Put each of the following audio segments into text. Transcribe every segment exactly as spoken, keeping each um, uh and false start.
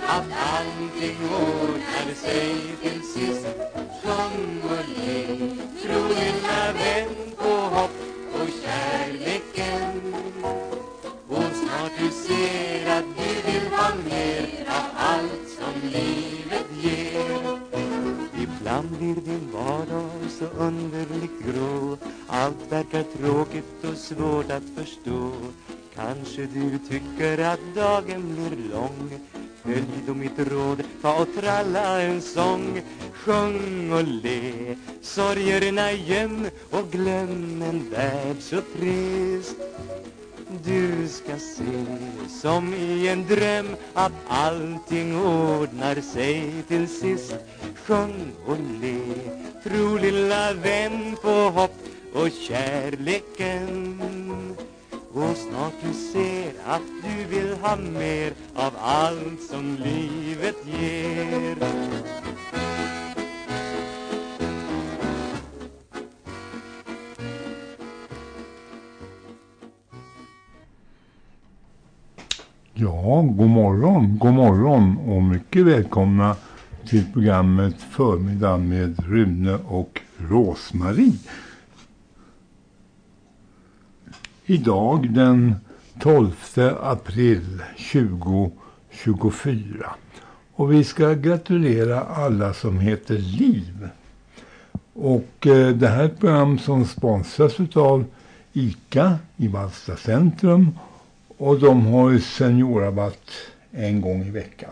att allting ordnar sig till sist. Sjung och le, tro lilla vän på hopp och kärleken. Och snart du ser att du vill ha mer av allt som livet ger. Ibland blir din vardag så underligt grå. Allt verkar tråkigt och svårt att förstå. Kanske du tycker att dagen blir lång. Följ då mitt råd, ta och tralla en sång. Sjung och le, sorgerna göm och glöm en värld så trist. Du ska se som i en dröm att allting ordnar sig till sist. Sjung och le, tro lilla vän på hopp och kärleken. Och snart du ser att du vill ha mer av allt som livet ger. Ja, god morgon, god morgon och mycket välkomna till programmet Förmiddag med Rune och Rosmarie. Idag den tolfte april tjugo tjugofyra och vi ska gratulera alla som heter Liv. Och eh, det här är ett program som sponsras av ICA i Vallsta centrum. Och de har ju seniorrabatt en gång i veckan.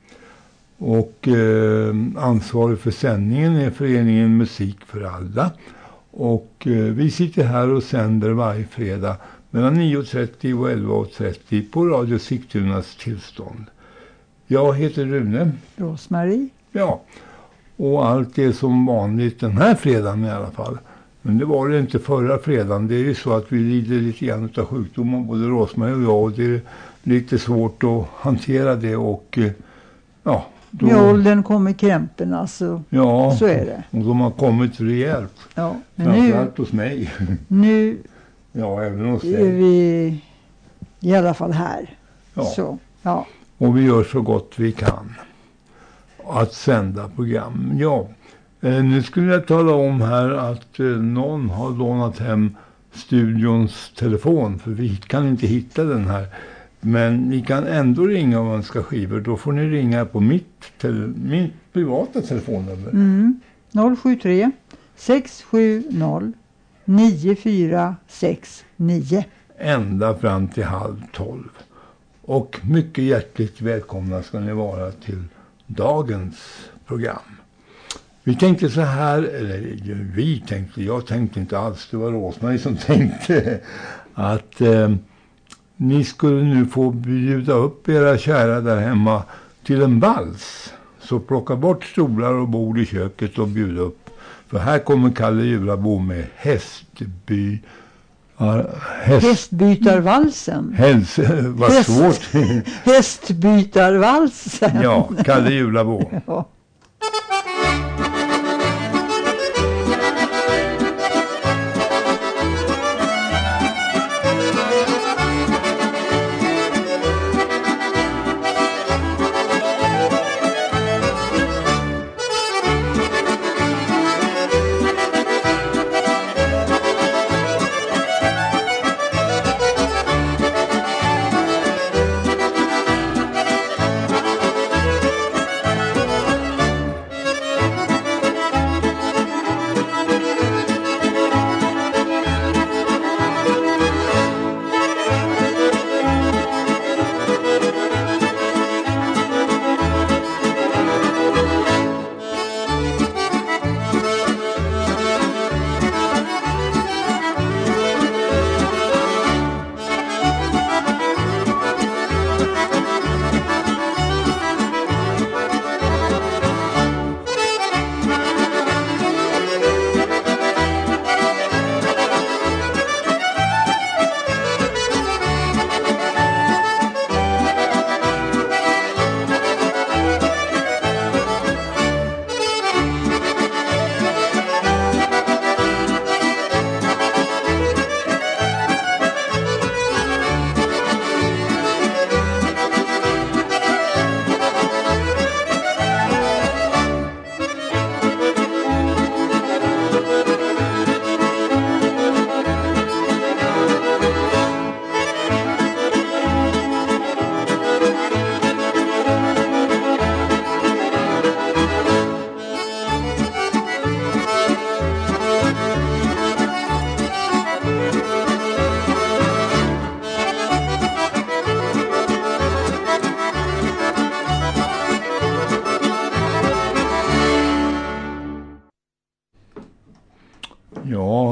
Och eh, ansvarig för sändningen är föreningen Musik för alla. Och eh, vi sitter här och sänder varje fredag mellan nio och trettio och elva och trettio på Radio Sigtunas tillstånd. Jag heter Rune. Rosmarie. Ja, och allt är som vanligt den här fredagen i alla fall. Men det var det inte förra fredagen. Det är ju så att vi lider lite grann av sjukdomar, både Rosmarie och jag. Och det är lite svårt att hantera det. Och ja, då... I åldern kommer krämporna, så, ja, så är det. Och de har kommit rejält. Ja, men framförallt hos mig. Nu ja, även hos dig. är vi i alla fall här. Ja. Så, ja. Och vi gör så gott vi kan att sända program. Ja. Eh, nu skulle jag tala om här att eh, någon har lånat hem studions telefon, för vi kan inte hitta den här. Men ni kan ändå ringa om man ska skivor. Då får ni ringa på mitt, te- mitt privata telefonnummer. Mm. noll sju tre sex sju noll nio fyra sex nio. Ända fram till halv tolv. Och mycket hjärtligt välkomna ska ni vara till dagens program. Vi tänkte så här, eller vi tänkte, jag tänkte inte alls, det var Rosmarie som tänkte att eh, ni skulle nu få bjuda upp era kära där hemma till en vals. Så plocka bort stolar och bord i köket och bjuda upp. För här kommer Kalle Julabo med hästby... Ja, häst, Hästbytarvalsen. Häst, vad Häst, svårt. Hästbytarvalsen. Ja, Kalle Julabo. Ja.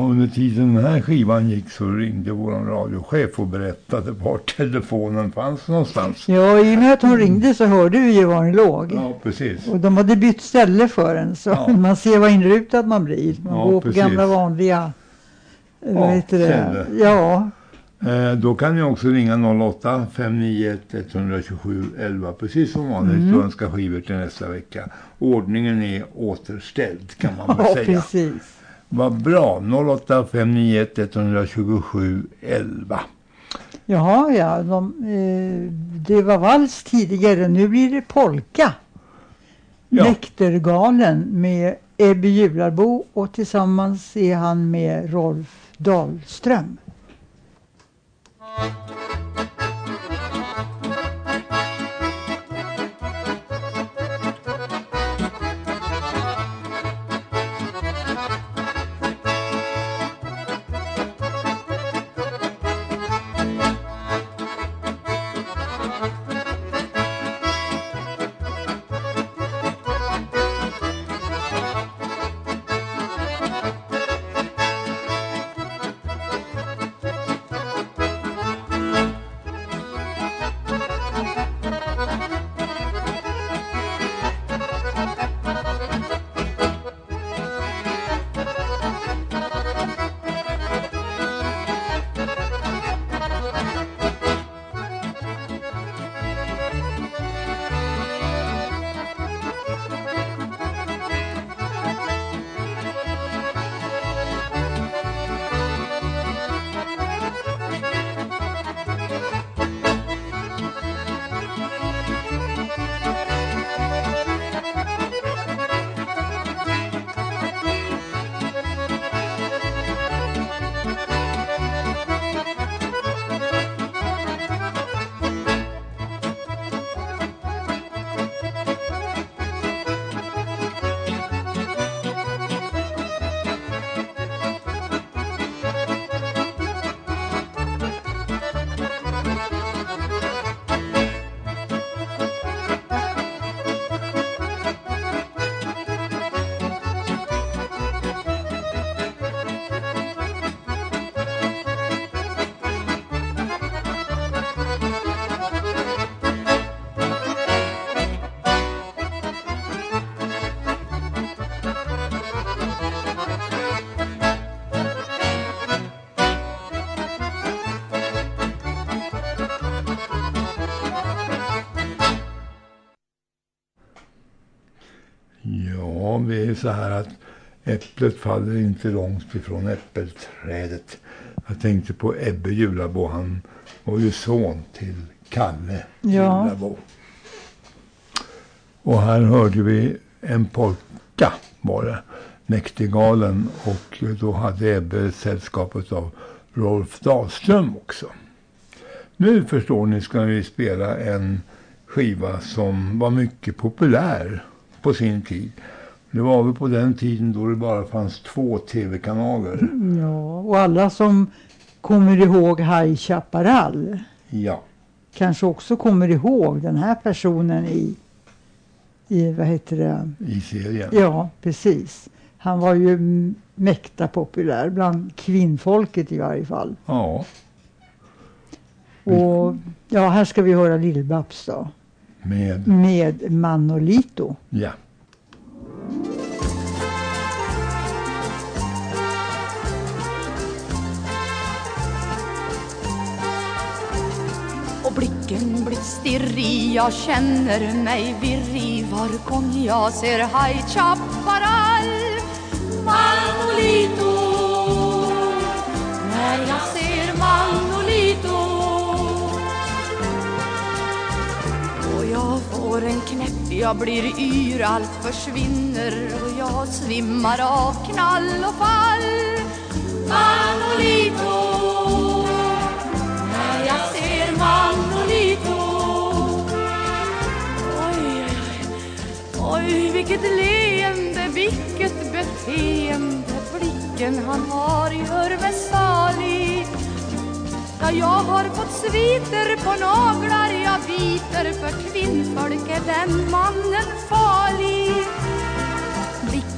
under tiden den här skivan gick så ringde vår radiochef och berättade var telefonen fanns någonstans. Ja, i och med att hon ringde så hörde vi ju var den låg. Ja, precis. Och de hade bytt ställe för den, så Ja. man ser vad inrutad man blir. Man Ja, går på precis. gamla vanliga... Ja, vad heter det? ställe. Ja, Eh, då kan ni också ringa noll åtta fem nio ett ett två sju elva precis som vanligt Mm. och önska skivor till nästa vecka. Ordningen är återställd kan man väl ja säga. precis. Vad bra, noll åtta fem nio ett ett två sju elva. Jaha, ja. De, eh, det var vals tidigare, nu blir det polka. Ja. Näktergalen med Ebbe Jularbo och tillsammans är han med Rolf Dahlström. Ja, det är så här att äpplet faller inte långt ifrån äppelträdet. Jag tänkte på Ebbe Jularbo, han var ju son till Kalle Ja. Jularbo. Och här hörde vi en polka var det, Näktergalen, och då hade Ebbe sällskapet av Rolf Dahlström också. Nu förstår ni ska vi spela en skiva som var mycket populär på sin tid. Det var väl på den tiden då det bara fanns två tv-kanaler. Ja, och alla som kommer ihåg High Chaparral Ja. kanske också kommer ihåg den här personen i, i vad heter det? I serien. Ja, precis. Han var ju m- mäkta populär bland kvinnfolket i varje fall. Ja. Och ja, här ska vi höra Lill-Babs då. Med, Med Manolito. ja. Och blicken blir stirrig, jag känner mig virrig var gång jag ser High Chaparral. Manolito, när jag ser Manolito, och jag får en knäpp, jag blir yr, allt försvinner och jag svimmar av knall och fall. Manolito, när jag ser Manolito, oj, oj, oj, vilket leende, vilket beteende, blicken han har gör mig salig. Ja, jag har fått sviter på naglar, jag biter, för kvinnfolk är den mannen farlig. Blicken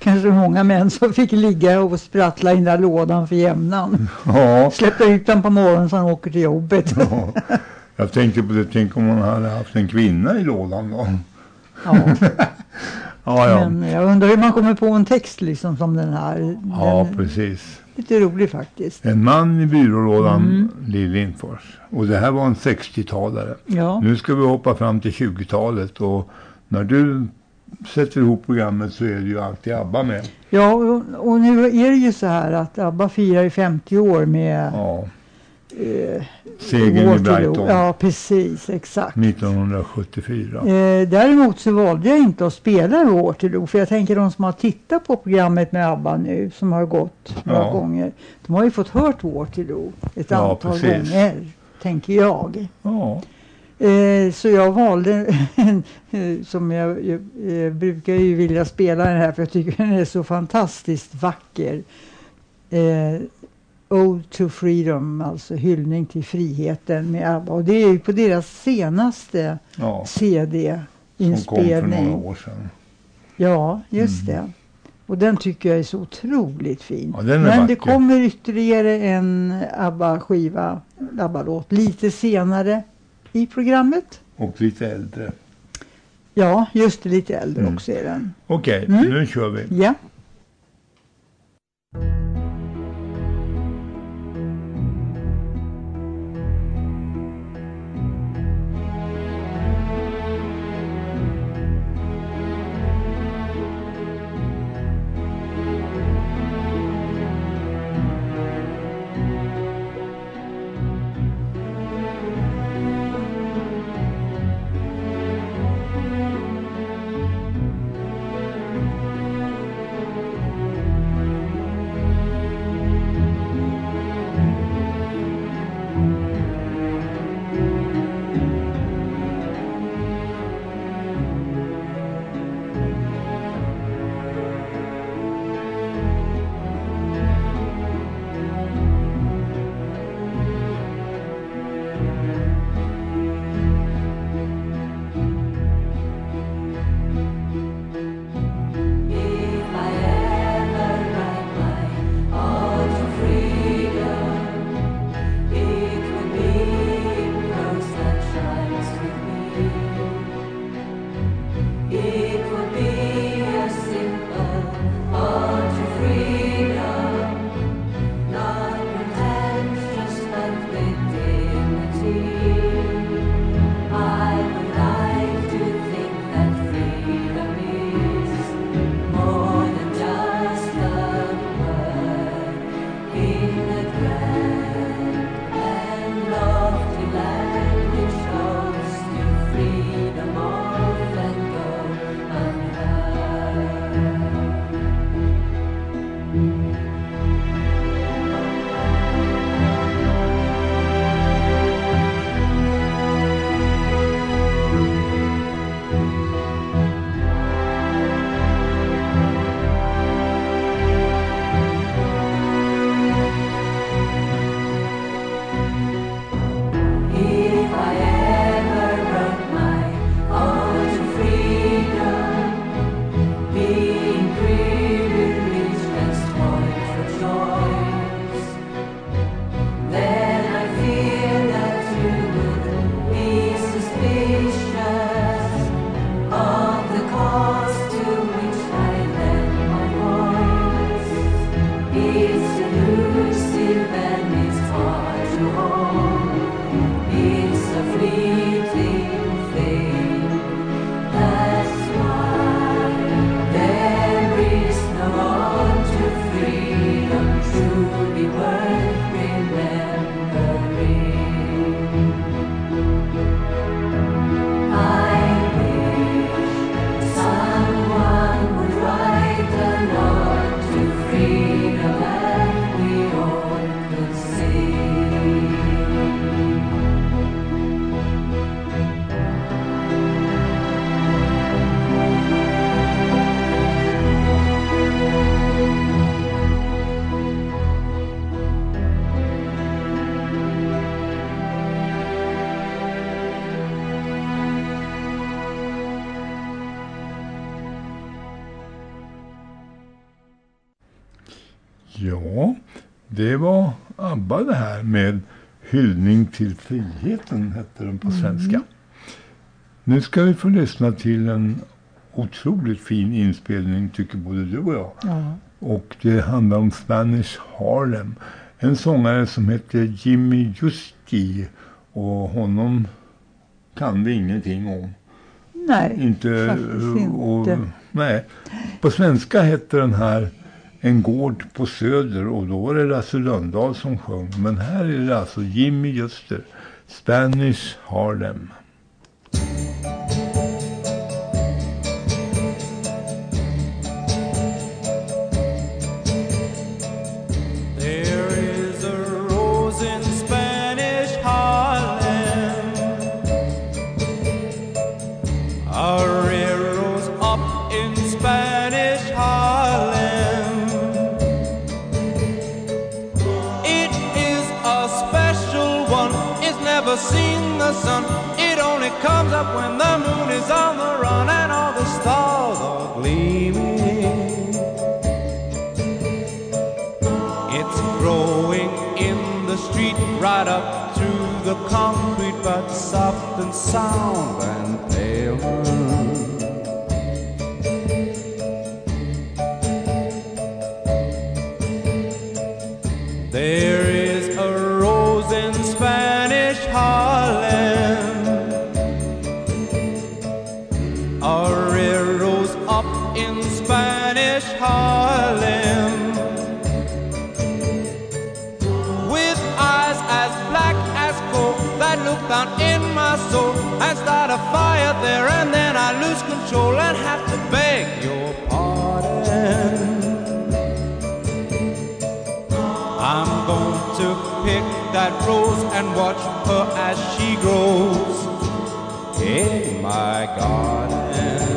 kanske många män som fick ligga och sprattla i den där lådan för jämnan. Ja. Släppte ut den på morgonen så han åker till jobbet. Ja. Jag tänkte på det, tänk om man hade haft en kvinna i lådan då. Ja. Ja, ja. Men jag undrar hur man kommer på en text liksom som den här. Ja, den, precis. Lite rolig faktiskt. En man i byrålådan, Mm. Lill Lindfors. Och det här var en sextiotalare. Ja. Nu ska vi hoppa fram till tjugotalet och när du sätter ihop programmet så är det ju alltid ABBA med. Ja, och, och nu är det ju så här att ABBA firar i femtio år med Ja. eh, Segern i Waterloo. Brighton. Ja, precis, exakt. nittonhundrasjuttiofyra. Eh, däremot så valde jag inte att spela Waterloo, för jag tänker de som har tittat på programmet med ABBA nu, som har gått några Ja. gånger, de har ju fått hört Waterloo ett Ja, antal precis. gånger, tänker jag. Ja. Eh, så jag valde, som jag, jag, jag brukar ju vilja spela den här för jag tycker den är så fantastiskt vacker. Eh, Ode to Freedom, alltså hyllning till friheten med ABBA. Och det är ju på deras senaste Ja. C Som kom för D-inspelning. några år sedan. Ja, just Mm. det. Och den tycker jag är så otroligt fin. Ja, den är Men vacker. det kommer ytterligare en ABBA-skiva, ABBA-låt, lite senare i programmet. Och lite äldre. Ja, just det, lite äldre Mm. också är den. Okej, Mm. nu kör vi. Ja. Ja, det var ABBA det här med Hyllning till friheten heter den på svenska. Mm. Nu ska vi få lyssna till en otroligt fin inspelning tycker både du och jag. Ja. Och det handlar om Spanish Harlem. En sångare som heter Jimmy Justi och honom kan vi ingenting om. Nej, inte, faktiskt och, inte. Nej. På svenska heter den här En gård på Söder och då var det Lasse Lundahl som sjöng. Men här är det alltså Jimmy Juster, Spanish Harlem. Seen the sun, it only comes up when the moon is on the run and all the stars are gleaming. It's growing in the street right up through the concrete, but soft and sound and pale. There is a rose in Spanish Harlem, a red rose up in Spanish Harlem, with eyes as black as coal that look down in my soul and start a fire there, and then I lose control and have to beg your pardon. I'm going to pick that rose and watch her as she grows in my garden.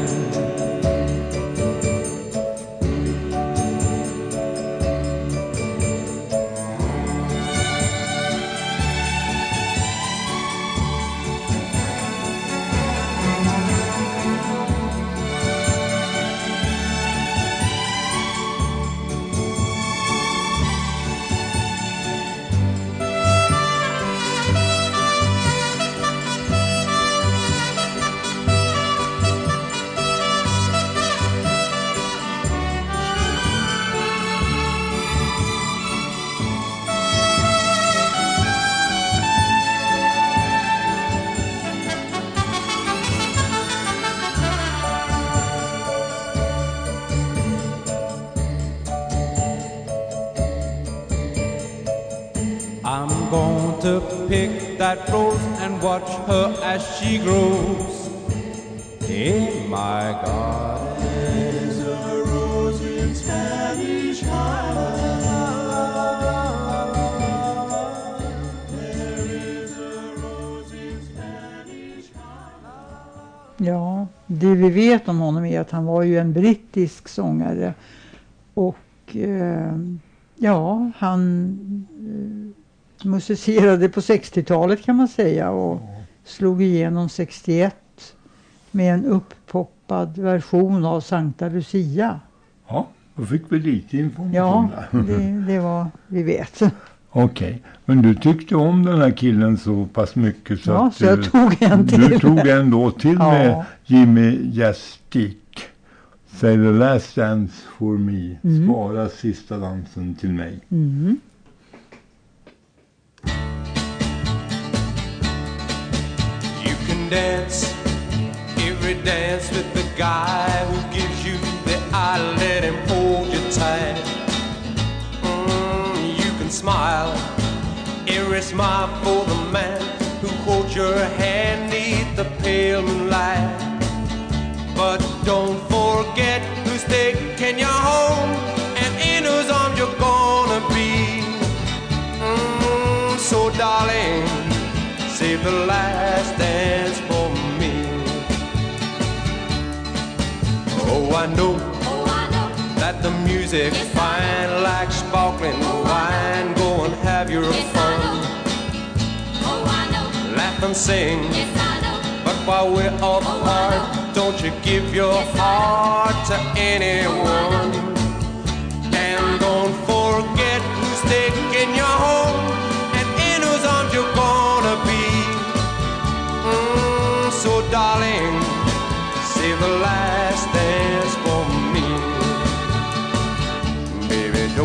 I'm going to pick that rose and watch her as she grows in my garden. There's a rose in Spanish Harlem. There is a rose in Spanish Harlem. Ja, det vi vet om honom är att han var ju en brittisk sångare och eh, ja, han eh, musicerade på sextiotalet kan man säga och ja. Slog igenom sextioett med en upppoppad version av Sankta Lucia. Ja, då fick vi lite information. Ja, det, det var vi vet. Okej, okay. Men du tyckte om den här killen så pass mycket så ja, att så jag du, tog en till. Du tog en då till ja. Med Jimmy Jastik. Say the last dance for me. Mm. Spara sista dansen till mig. Mm. You can dance every dance with the guy who gives you the eye, let him hold you tight. Mm, you can smile every smile for the man who holds your hand neath the pale moonlight. But don't forget who's taking you home and in whose arms you're gonna be. Mm, so darling, save the last dance for me. Oh, I know, Oh, I know that the music's Yes, I fine know. like sparkling Oh, I wine. Go and have your Yes, I fun, know. Oh, I know. laugh and sing. Yes, I know. But while we're Oh, I apart, know. don't you give your Yes, I know. heart to Oh, I anyone. know. And don't forget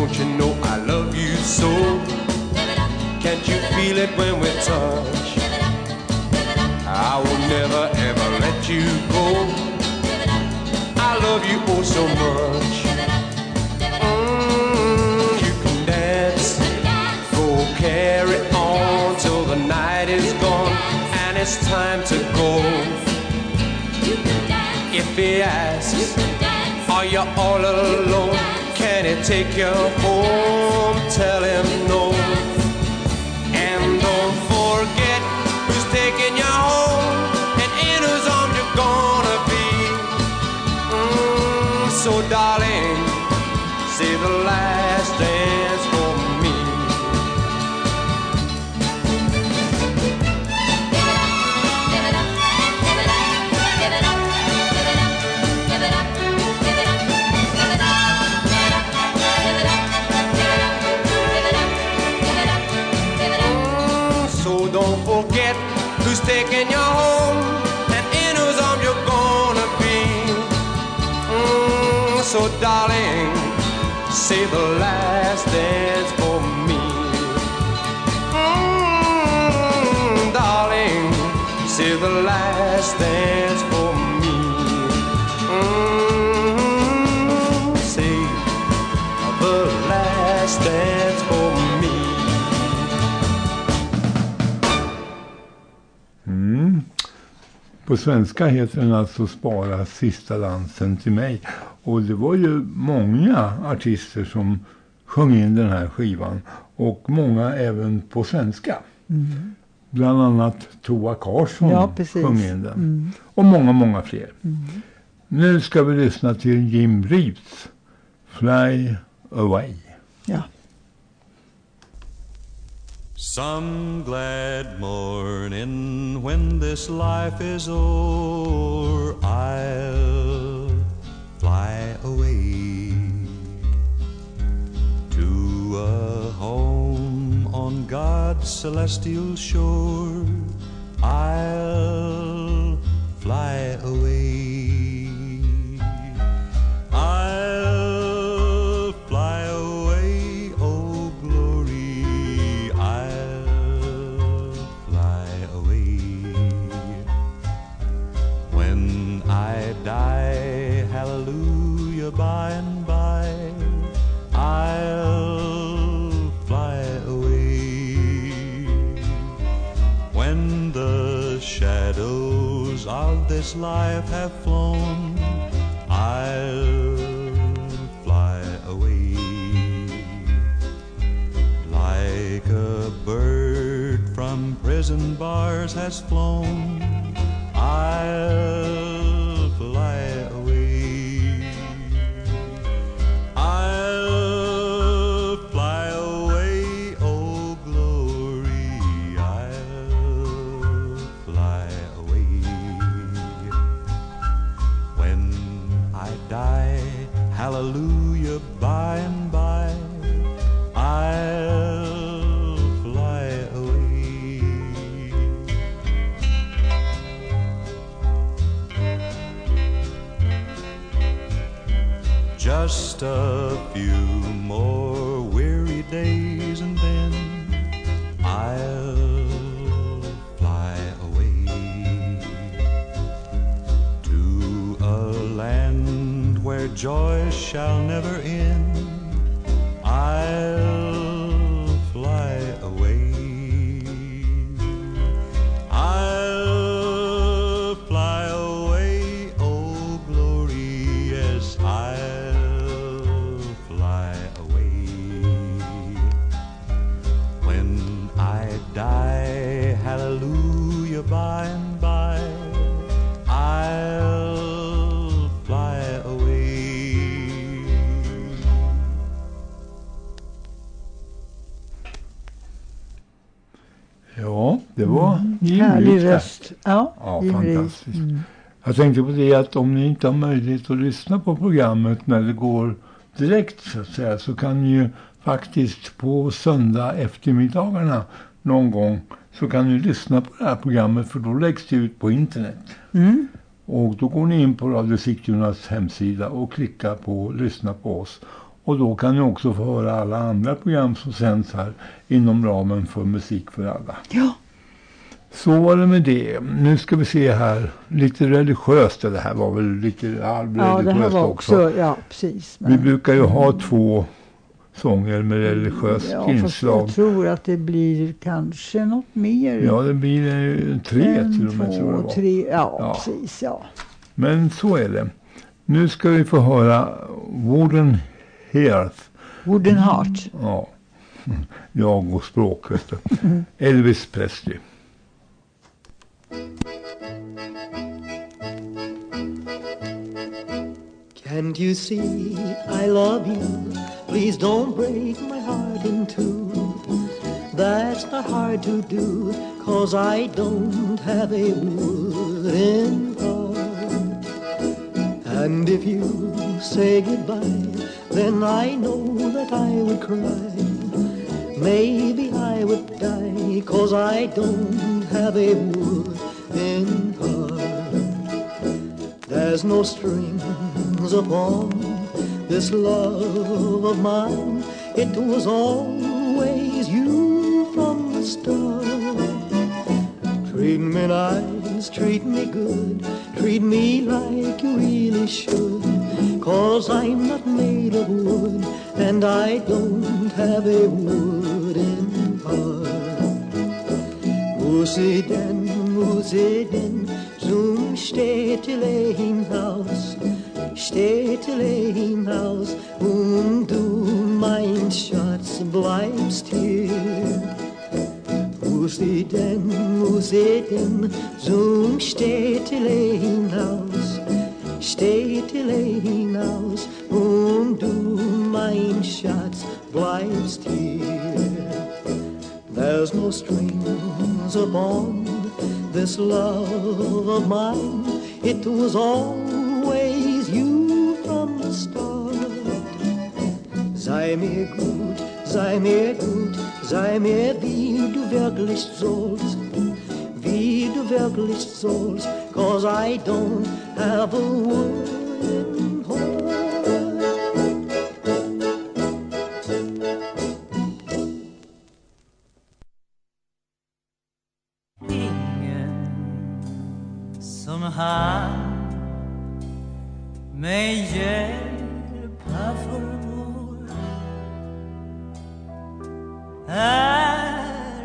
Don't you know I love you so? Can't you feel it when we touch? I will never ever let you go. I love you oh so much. Mm, you can dance, go carry on till the night is gone and it's time to go. If he asks, are you all alone? Can he take you home? Tell him no. And don't forget who's taking you home and in whose arms you're gonna be. Mm, so darling, say the last dance for me. Don't forget who's taking you home and in whose arms you're gonna be. Mm, so darling, say the last dance for me. Mm, darling, say the last dance for me. Mm, say the last dance for me. På svenska heter den alltså Spara sista dansen till mig. Och det var ju många artister som sjöng in den här skivan. Och många även på svenska. Mm. Bland annat Toa Karlsson ja, sjöng in den. Mm. Och många, många fler. Mm. Nu ska vi lyssna till Jim Reeves, Fly Away. Ja. Some glad morning when this life is o'er, I'll fly away to a home on God's celestial shore. I'll fly away. I'll fly away, oh glory, I'll fly away. When I die, hallelujah, by and by, I'll fly away. When the shadows of this life have flown, I'll fly away. Like a bird from prison bars has flown, I'll fly away. I'll fly away, oh glory, I'll fly away. When I die, hallelujah, by and by, I'll fly away. Just a few more weary days and then I'll fly away to a land where joy shall never end. I'll fly away. I'll fly away, oh glory, yes, I'll fly away. When I die, hallelujah, by and by, I'll fly away. Ja, det var Mm. Jim Härlig Reeves. röst. Ja, Ja, Jim Reeves. fantastiskt. Mm. Jag tänkte på det att om ni inte har möjlighet att lyssna på programmet när det går direkt så att säga, så kan ni ju faktiskt på söndag eftermiddagarna någon gång så kan ni lyssna på det här programmet, för då läggs det ut på internet. Mm. Och då går ni in på Radio Sigtunas hemsida och klickar på lyssna på oss. Och då kan ni också få höra alla andra program som sänds här inom ramen för Musik för alla. Ja. Så var det med det. Nu ska vi se här. Lite religiöst. Det här var väl lite halvreligiöst ja, det här var också. också. Ja, precis. Men... Vi brukar ju ha två sånger med religiöst ja, inslag. Jag tror att det blir kanske något mer. Ja, det blir tre en, till och med. två, tror jag tre. Ja, ja, precis. Ja. Men så är det. Nu ska vi få höra Wooden Hearth. Wooden Heart. Ja, jag och språk, vet du. Elvis Presley. Can't you see I love you? Please don't break my heart in two. That's not hard to do, 'cause I don't have a wooden heart. And if you say goodbye, then I know that I would cry. Maybe I would die, 'cause I don't have a wooden heart. There's no strings upon this love of mine. It was always you from the start. Treat me nice, treat me good, treat me like you really should. 'Cause I'm not made of wood, and I don't have a wooden heart. Musi den, musi den, zum steht ein Haus, steht ein Haus, und du, mein Schatz, bleibst hier. Musi den, musi den, zum steht ein Haus, steht ein Haus, und du, mein Schatz, bleibst hier. There's no strings upon this love of mine. It was always you from the start. Sei mir gut, sei mir gut, sei mir wie du wirklich sollst, wie du wirklich sollst, 'cause I don't have a wooden heart. Som han mig hjälpa förmår. Ära,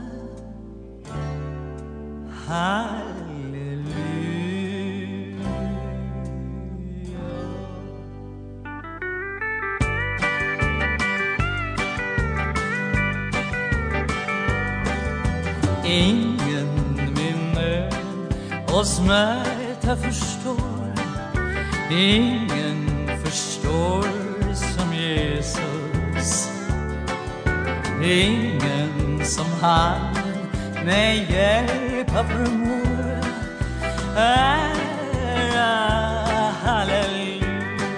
halleluja. Ingen min nöd och smärta förstår. Ingen förstår som Jesus. Ingen som han mig hjälpa förmår. Ära, halleluja.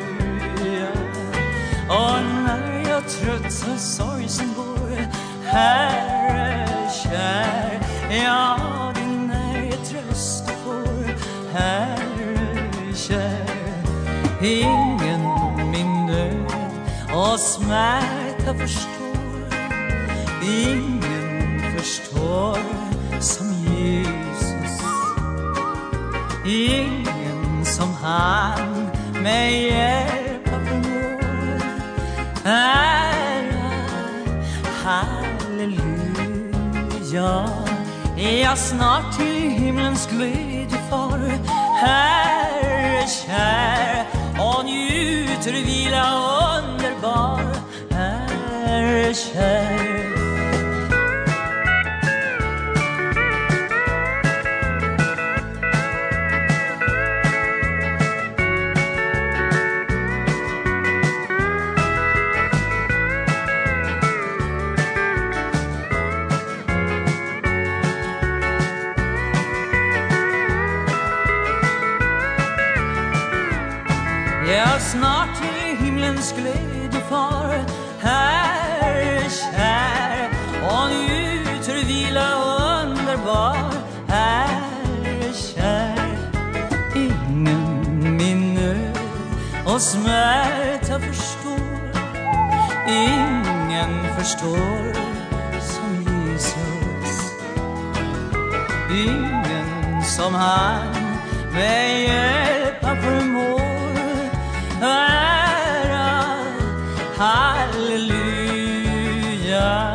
Och när jag trött och sorgsen går, Herre kär, ja, din är tröst och får, Herre kär. Ingen min nöd och smärta förstår. Ingen förstår som Jesus. Ingen som han mig hjälpa förmår. Ära, halleluja. Jag snart till himlens glädje far, Herre kär, och njuter vila underbar, Herre kär. Jag snart till himlens glädje far, Herre kär, och njuter vila underbar, Herre kär. Ingen min nöd och smärta förstår. ingen förstår som Jesus. Ingen som han med hjälpa förmår. Ära, halleluja,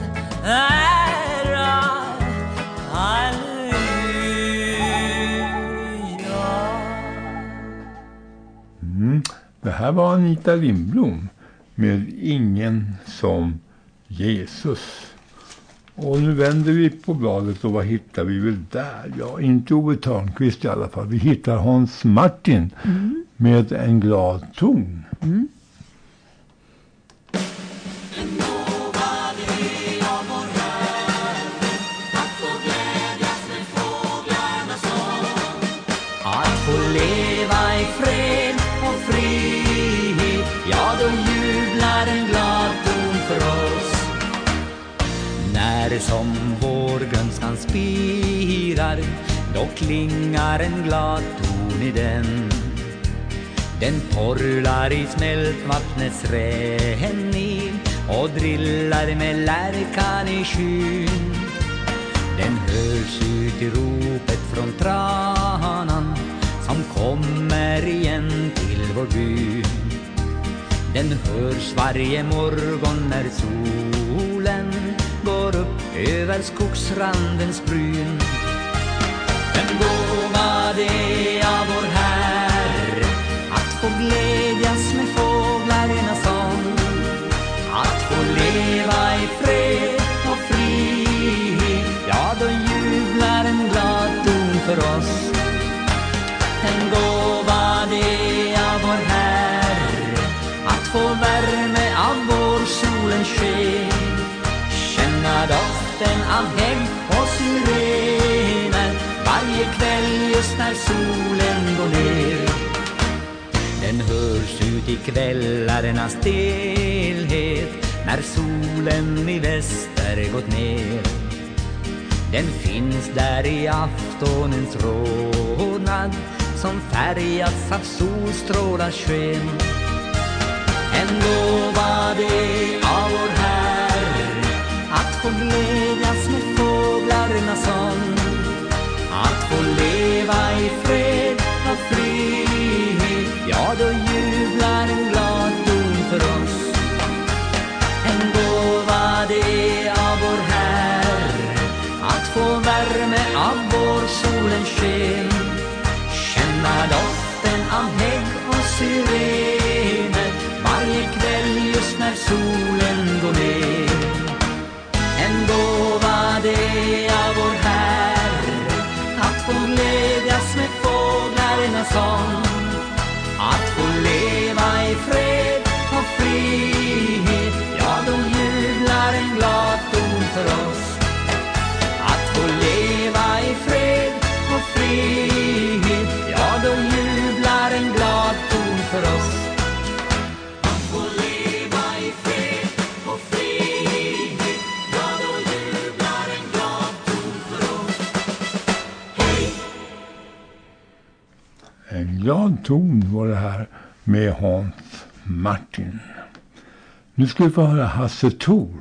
ära, halleluja. Mm. Det här var Anita Lindblom med Ingen som Jesus. Och nu vänder vi på bladet och vad hittar vi väl där? Ja, inte Ove Thörnqvist i alla fall. Vi hittar Hans Martin mm. med En glad ton. Mm. Att få leva i fred och frihet, ja då jublar en glad ton för oss. När som vårgrönskan spirar, då klingar en glad ton i den. Den porlar i smältvattnets rännil och drillar med lärkan i skyn. Den hörs ut i ropet från tranan som kommer igen till vår by. Den hörs varje morgon när solen går upp över skogsrandens bryn. Den gåva det av vår Herre att få glädjas med fåglarnas sång, att få leva i fred och frihet, ja då jublar en glad ton för oss. En gåva det av vår Herre att få värme av vår solens sken, känna doften av hägg och syrener varje kväll just när solen går ner. Den hörs ut i kvällarnas stelhet när solen i väster gått ner. Den finns där i aftonens rodnad som färgats av solstrålars sken. En gåva det av vår Herre att få glädjas med fåglarnas sång, att få leva i fred och frihet, ja då jublar en glad ton för oss. En gåva det av vår Herre att få värme av vår solens sken, känna doften av hägg och syrener varje kväll just när solen går ner. En gåva det av vår Herre att få glädjas med fåglarnas sång, att få leva i fred och frihet, ja då jublar en glad ton för oss. Att få leva i fred och frihet, ja då jublar en glad ton för oss. Att få leva i fred och frihet, ja då jublar en glad ton för oss. Hej! En glad ton var det här med Hans Martin. Nu ska vi få höra Hasse Thor.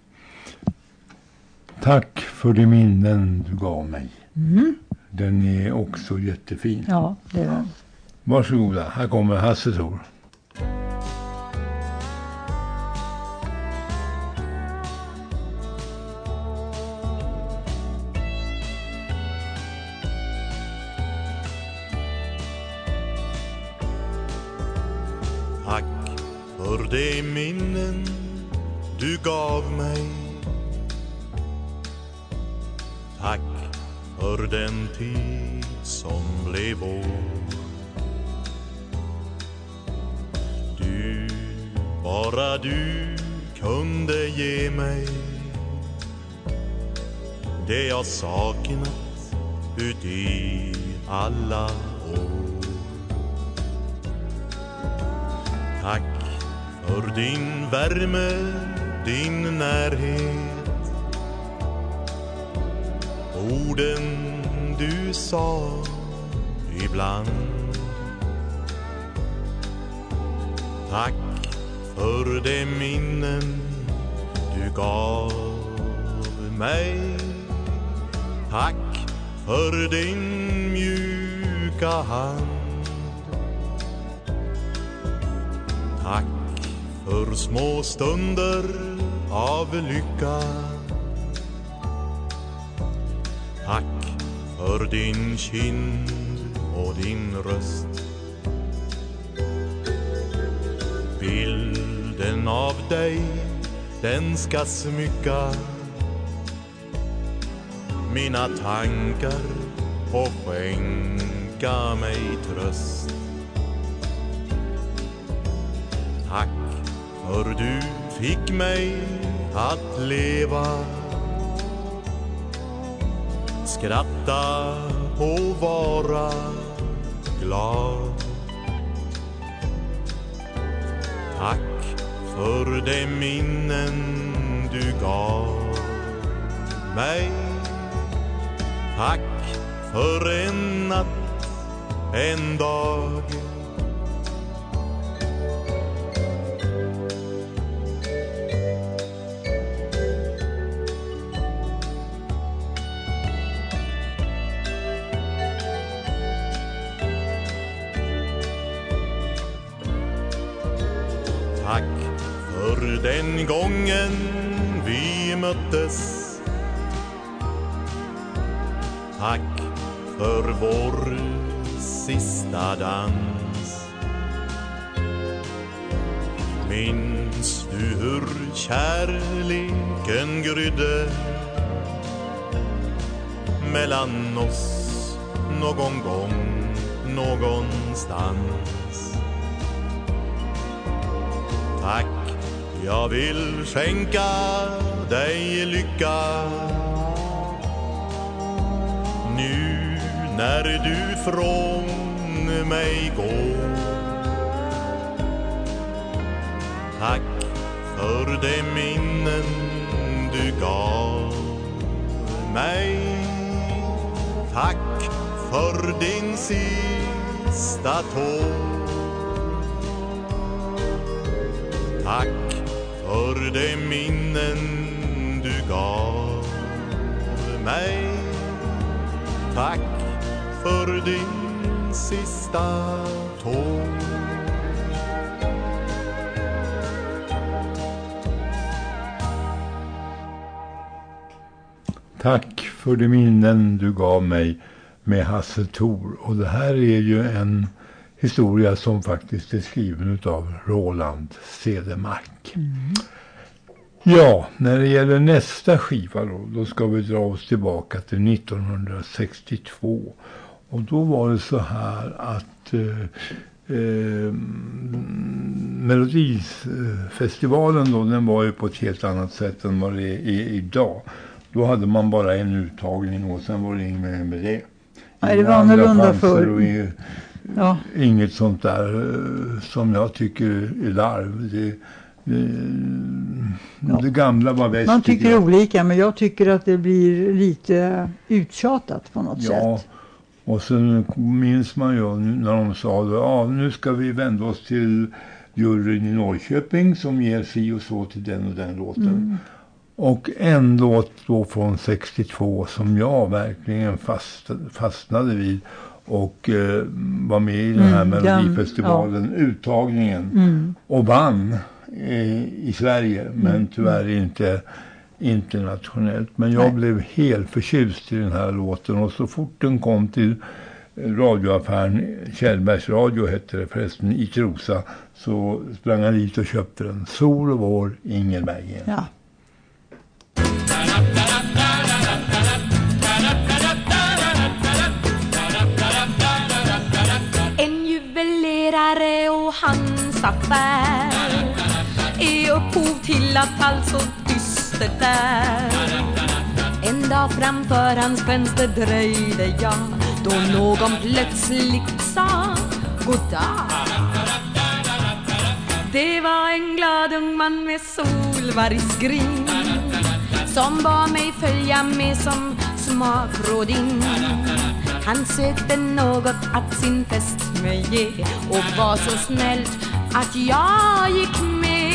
Tack för de minnen du gav mig. Mm. Den är också jättefin. Ja, det är den. Varsågoda, här kommer Hasse Thor. Tack för de minnen du gav mig. Tack för den tid som blev vår. Du, bara du kunde ge mig det jag saknat ut i alla år. Tack för din värme, din närhet, orden du sa ibland. Tack för de minnen du gav mig. Tack för din mjuka hand. Tack för små stunder av lycka. Tack för din kind och din röst. Bilden av dig, den ska smycka mina tankar och skänka mig tröst. Tack för du fick mig att leva, skratta och vara glad. Tack för de minnen du gav mig. Tack för en natt, en dag. Tack för den gången vi möttes. Tack för vår sista dans. Minns du hur kärleken grydde mellan oss någon gång, någonstans? Tack, jag vill skänka dig lycka nu när du från mig går. Tack för de minnen du gav mig. Tack för din sista tår. Tack för de minnen du gav mig. Tack för din sista tår. Tack för de minnen du gav mig med Hasse Thor. Och det här är ju en historia som faktiskt är skriven av Roland Cedermark. Mm. Ja, när det gäller nästa skiva då, då ska vi dra oss tillbaka till nittonhundrasextiotvå. Och då var det så här att eh, eh, Melodifestivalen då, den var ju på ett helt annat sätt än vad det är idag. Då hade man bara en uttagning och sen var det inget mer med det. Nej, det var annorlunda för. Inget, ja. Inget sånt där som jag tycker är larv. Det, det, ja. det gamla var bäst. Man tycker jag. olika, men jag tycker att det blir lite uttjatat på något ja. sätt. Och sen minns man ju när de sa då, ja, nu ska vi vända oss till juryn i Norrköping som ger si och så till den och den låten. Mm. Och en låt då från sextiotvå som jag verkligen fast, fastnade vid och eh, var med i den här mm, Melodifestivalen, ja. uttagningen mm. och vann eh, i Sverige, men mm. tyvärr inte internationellt. Men jag Nej. blev helt förtjust i den här låten och så fort den kom till radioaffären, Kjellbergs radio hette det förresten, i Trosa, så sprang jag dit och köpte den. Sol och vår, Ingelbergen. Ja. En juvelerare och hans affär är upphov till att allt så dystert är. En dag framför hans fönster dröjde jag, då någon plötsligt sa goddag. Det var en glad ung man med solvargsgrin som bad mig följa med som smakrådin. Han sökte något att sin fest med ge och var så snällt att jag gick med.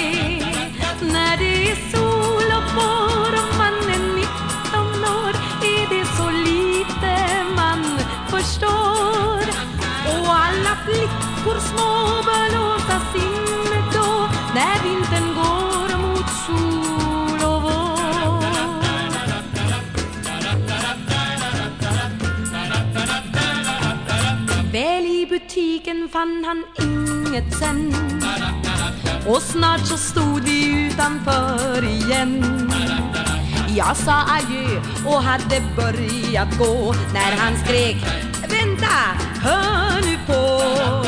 butiken fann han inget sen. Och snart så stod vi utanför igen. Jag sa adjö och hade börjat gå när han skrek: vänta, hör nu på.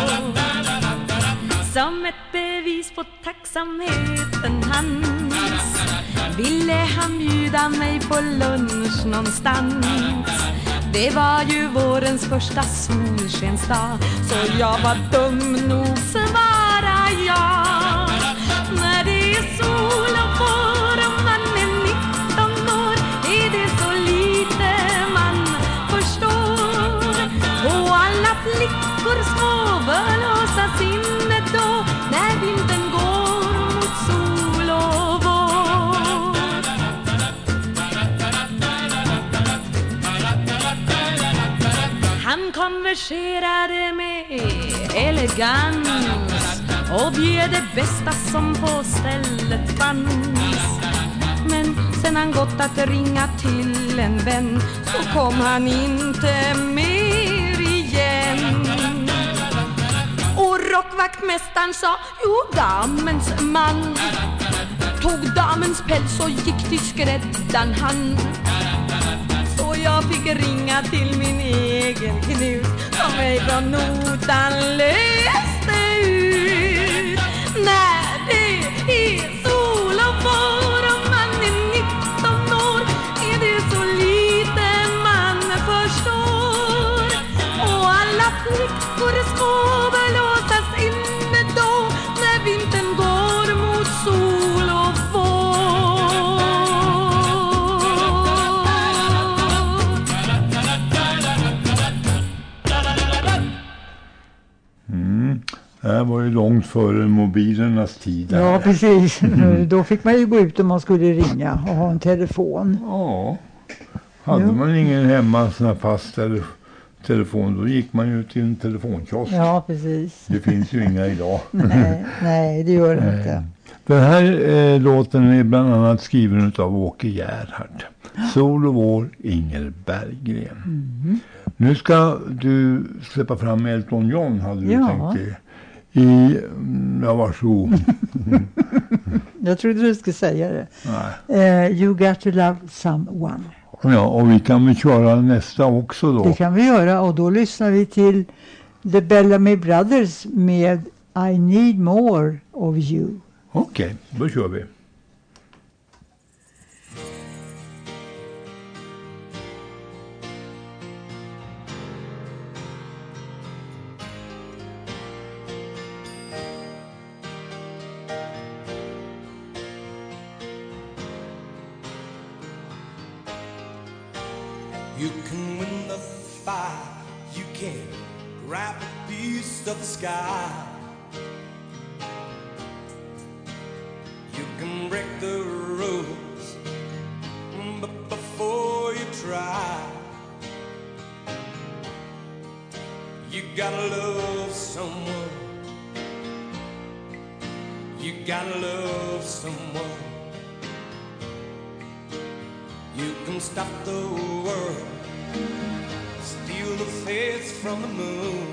Som ett bevis på tacksamheten hans ville han bjuda mig på lunch någonstans. Det var ju vårens första solskensdag, så jag var dum nog svara ja. När det är sol och vår och man är nitton år är det så lite man förstår. Och alla flickor små bör låsa sinnet då när vintern går mot sol och vår. Han konverserade med elegans och bjöd det bästa som på stället fanns. Men sen han gått att ringa till en vän så kom han inte mer igen. Och rockvaktmästaren sa: jo, damens man tog damens päls och gick till skräddaren han. Så jag fick ringa till min egen Knut som mig från notan löste ut. När det är sol och vår och man är nitton år är det så lite man förstår. Och alla flickor små bör låsas inne då när vintern går mot sol och vår. Mm. Det här var ju långt före mobilernas tid. Ja, precis. Mm. Då fick man ju gå ut om man skulle ringa och ha en telefon. Ja. Hade jo. man ingen hemma sån här fast eller telefon, då gick man ju till en telefonkiosk. Ja, precis. Det finns ju inga idag. nej, nej, det gör det inte. Den här eh, låten är bland annat skriven av Åke Gerhard. Sol och vår, Inger Berggren. Mm. Nu ska du släppa fram Elton John, hade du ja. tänkt dig. I, ja, varsågod. Jag trodde du skulle säga det. Nej. Uh, you got to love someone. Ja, och vi kan väl köra nästa också då. Det kan vi göra, och då lyssnar vi till The Bellamy Brothers med I Need More of You. Okej, okay, då kör vi. You can win the fight, you can grab a piece of the sky. You can break the rules, but before you try, you gotta love someone. You gotta love someone. You can stop the world, steal the face from the moon.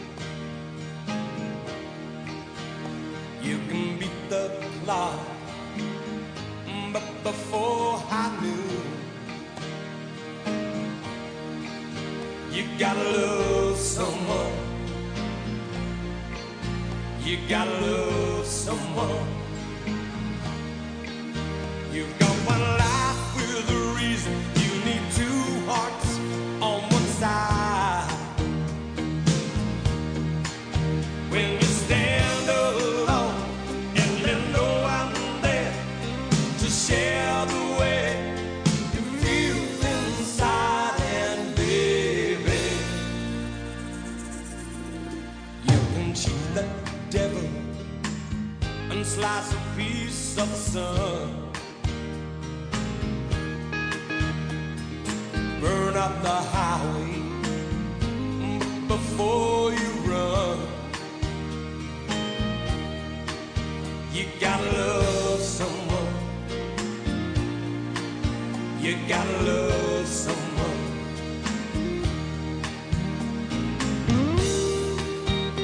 You can beat the clock, but before I knew, you gotta love someone. You gotta love someone. You've got one life with a reason. You need two hearts on one side. When you stand alone and there's no one there to share the way you feel inside, and baby, you can cheat the devil and slice a piece of the sun. Burn up the highway before you run. You gotta love someone. You gotta love someone.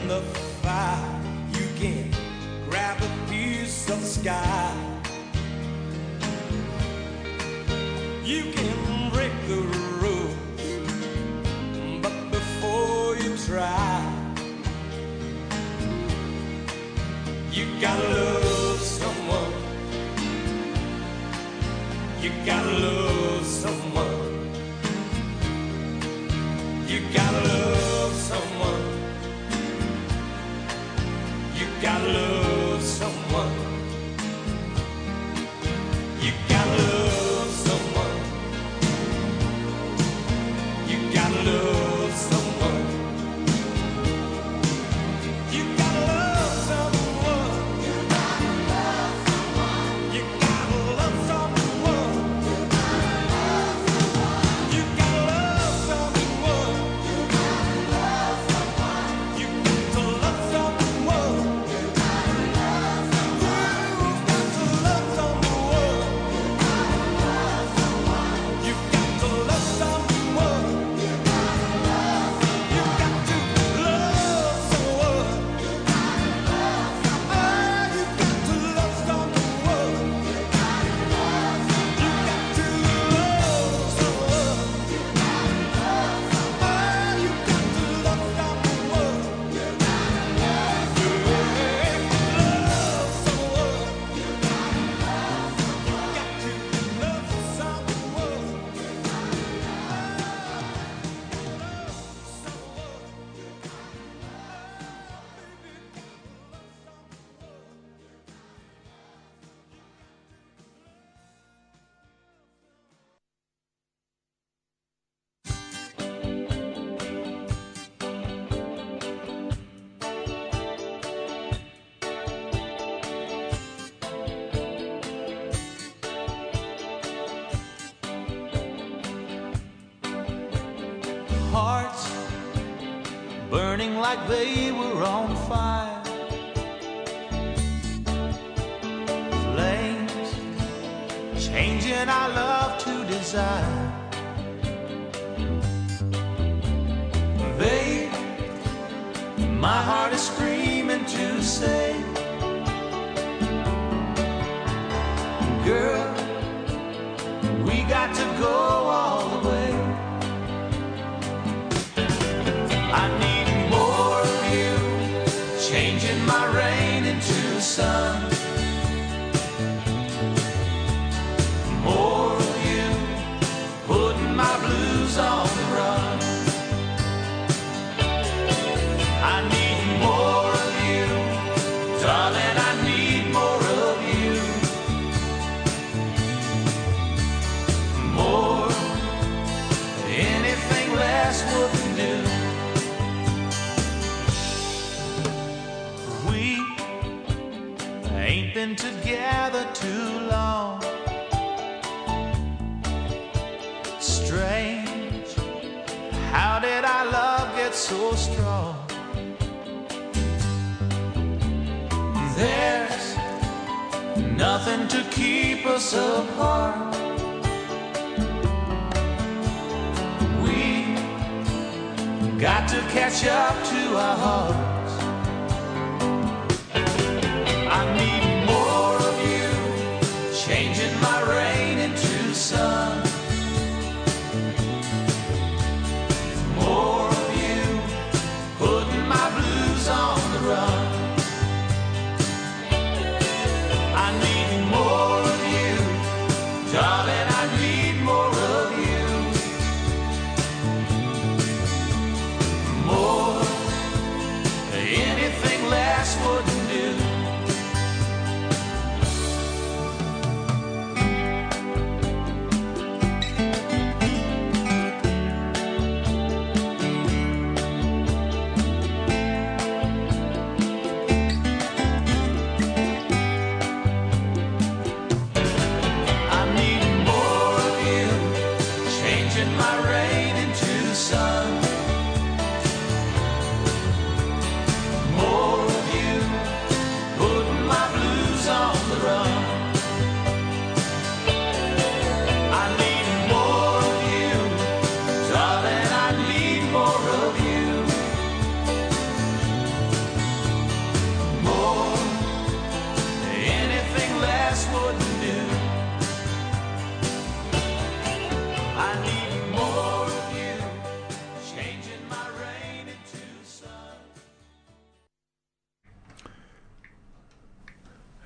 in the fire, you can grab a piece of the sky. You can break the rules, but before you try, you gotta love someone. You gotta love someone. You gotta love someone. You gotta love someone. You gotta love someone. You gotta love someone. You gotta love someone. You gotta love someone. You gotta love someone. You gotta love someone. You gotta love someone. You got to love someone. You gotta love someone. You got to love someone. You got to love someone. You got to love someone. Ah, you got to love someone. You got to love someone. Ah, you got to love someone. You got to love someone. You got to love someone. Hearts burning like they were on fire, flames changing our love to desire. Babe, my heart is screaming to say, girl, we got to go all the way. I need more of you, changing my rain into sun. More of you, putting my blues on the run. I need more of you, darling, I need more of you. More, anything less wouldn't do. Ain't been together too long. Strange, how did our love get so strong? There's nothing to keep us apart. We got to catch up to our hearts. I need more of you, changing my rain into sun. More of you, putting my blues on the run. I need more of you, darling, I need more of you. More, anything less wouldn't do. More of you,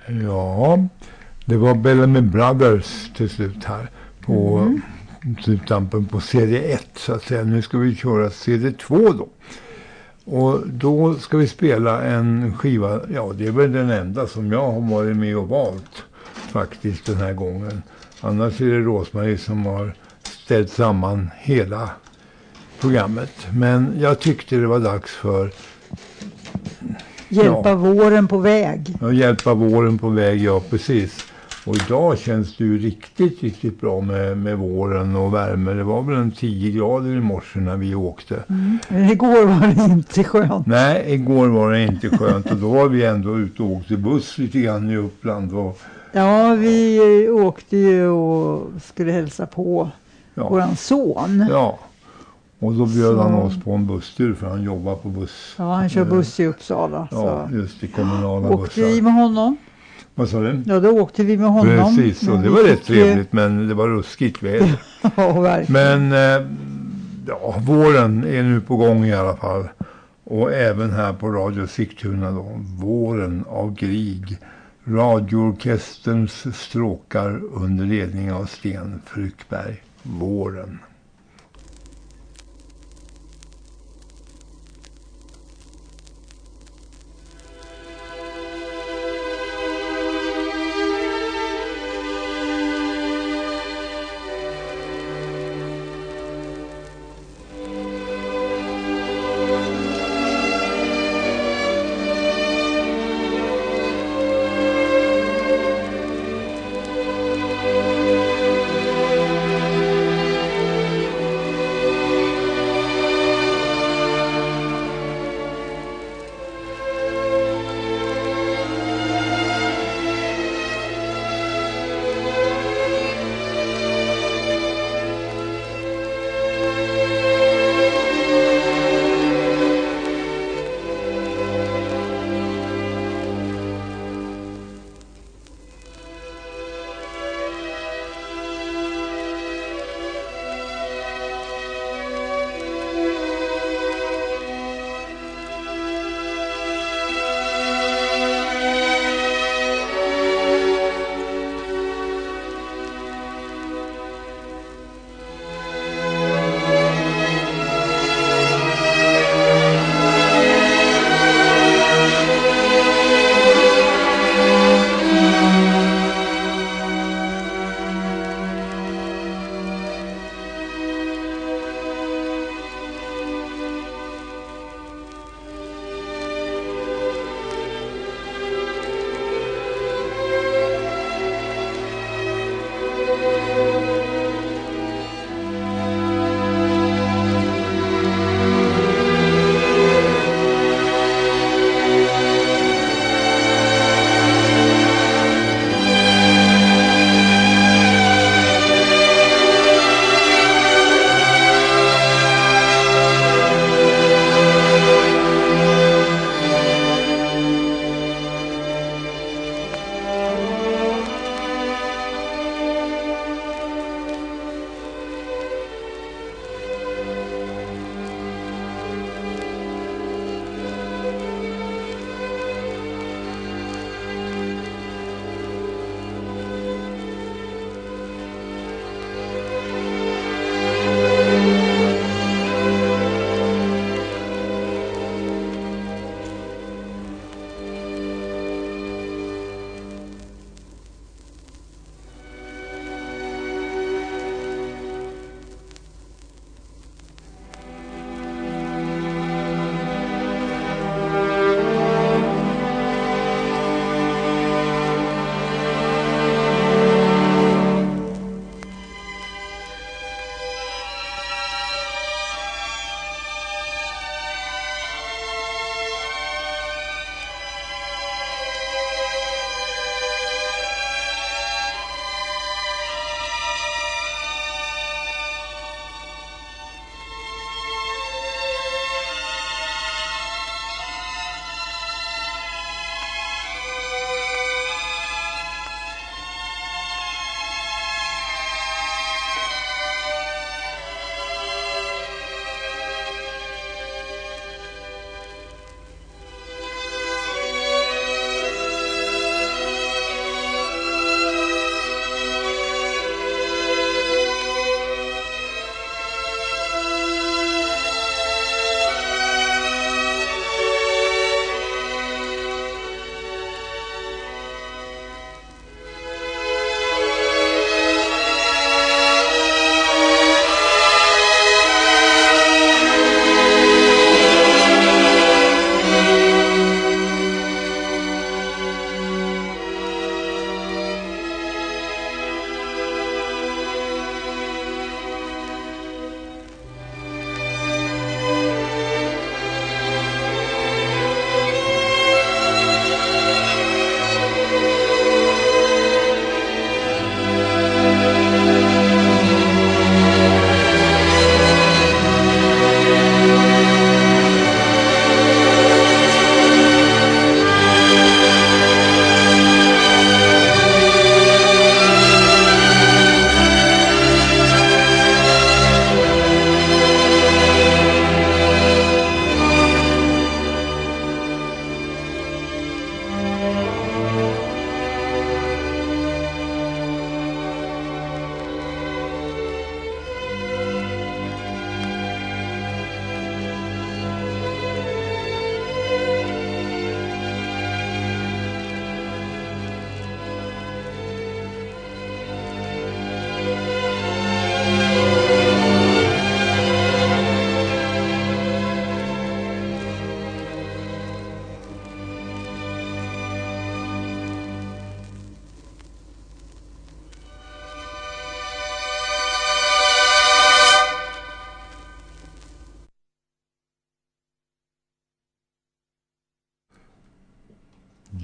Ja, det var Bellamy Brothers till slut här på mm. sluttampen på serie ett så att säga. Nu ska vi köra serie två då. Och då ska vi spela en skiva, ja det är väl den enda som jag har varit med och valt faktiskt den här gången. Annars är det Rosmarie som har ställt samman hela programmet. Men jag tyckte det var dags för Hjälpa ja. våren på väg. Ja, hjälpa våren på väg, ja precis. Och idag känns det ju riktigt, riktigt bra med, med våren och värme. Det var väl en tio grader i morse när vi åkte. Mm. Men igår var det inte skönt. Nej, igår var det inte skönt. Och då var vi ändå ute och åkte buss lite grann i Uppland. Och... Ja, vi åkte ju och skulle hälsa på ja. våran son. Ja. Och då bjöd så... han oss på en busstur för han jobbar på buss. Ja, han kör buss i Uppsala. Ja, så. Just i kommunala åkte bussar. Åkte vi med honom? Vad sa du? Ja, då åkte vi med honom. Precis, och det var rätt trevligt men det var ruskigt väder. Ja, verkligen. Men äh, ja, våren är nu på gång i alla fall. Och även här på Radio Sigtuna då. Våren av Grieg. Radioorkesterns stråkar under ledning av Sten Frykberg. Våren.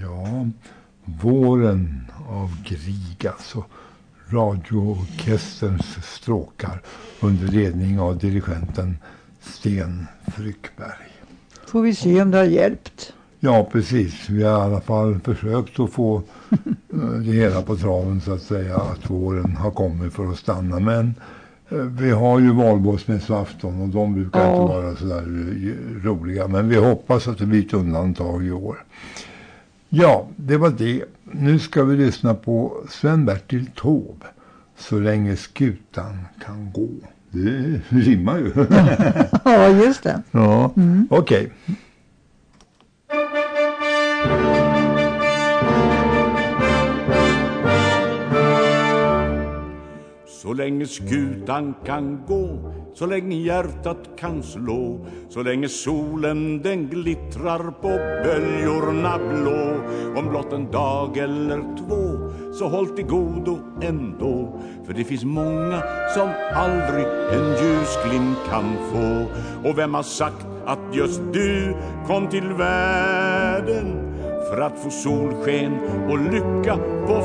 Ja, Våren av Grieg, alltså radioorkesterns stråkar under ledning av dirigenten Sten Fryckberg. Får vi se om det har hjälpt. Ja, precis. Vi har i alla fall försökt att få det hela på traven, så att säga, att våren har kommit för att stanna. Men vi har ju valborgsmässoafton och de brukar ja. inte vara så där roliga. Men vi hoppas att det blir ett undantag i år. Ja, det var det. Nu ska vi lyssna på Sven-Bertil Taube, Så länge skutan kan gå. Det rimmar ju. Ja, just det. Ja, mm. okej. Okay. Så länge skutan kan gå, så länge hjärtat kan slå, så länge solen den glittrar på böljorna blå, om blott en dag eller två, så håll till godo ändå, för det finns många som aldrig en ljusglimt kan få. Och vem har sagt att just du kom till världen för att få solsken och lycka på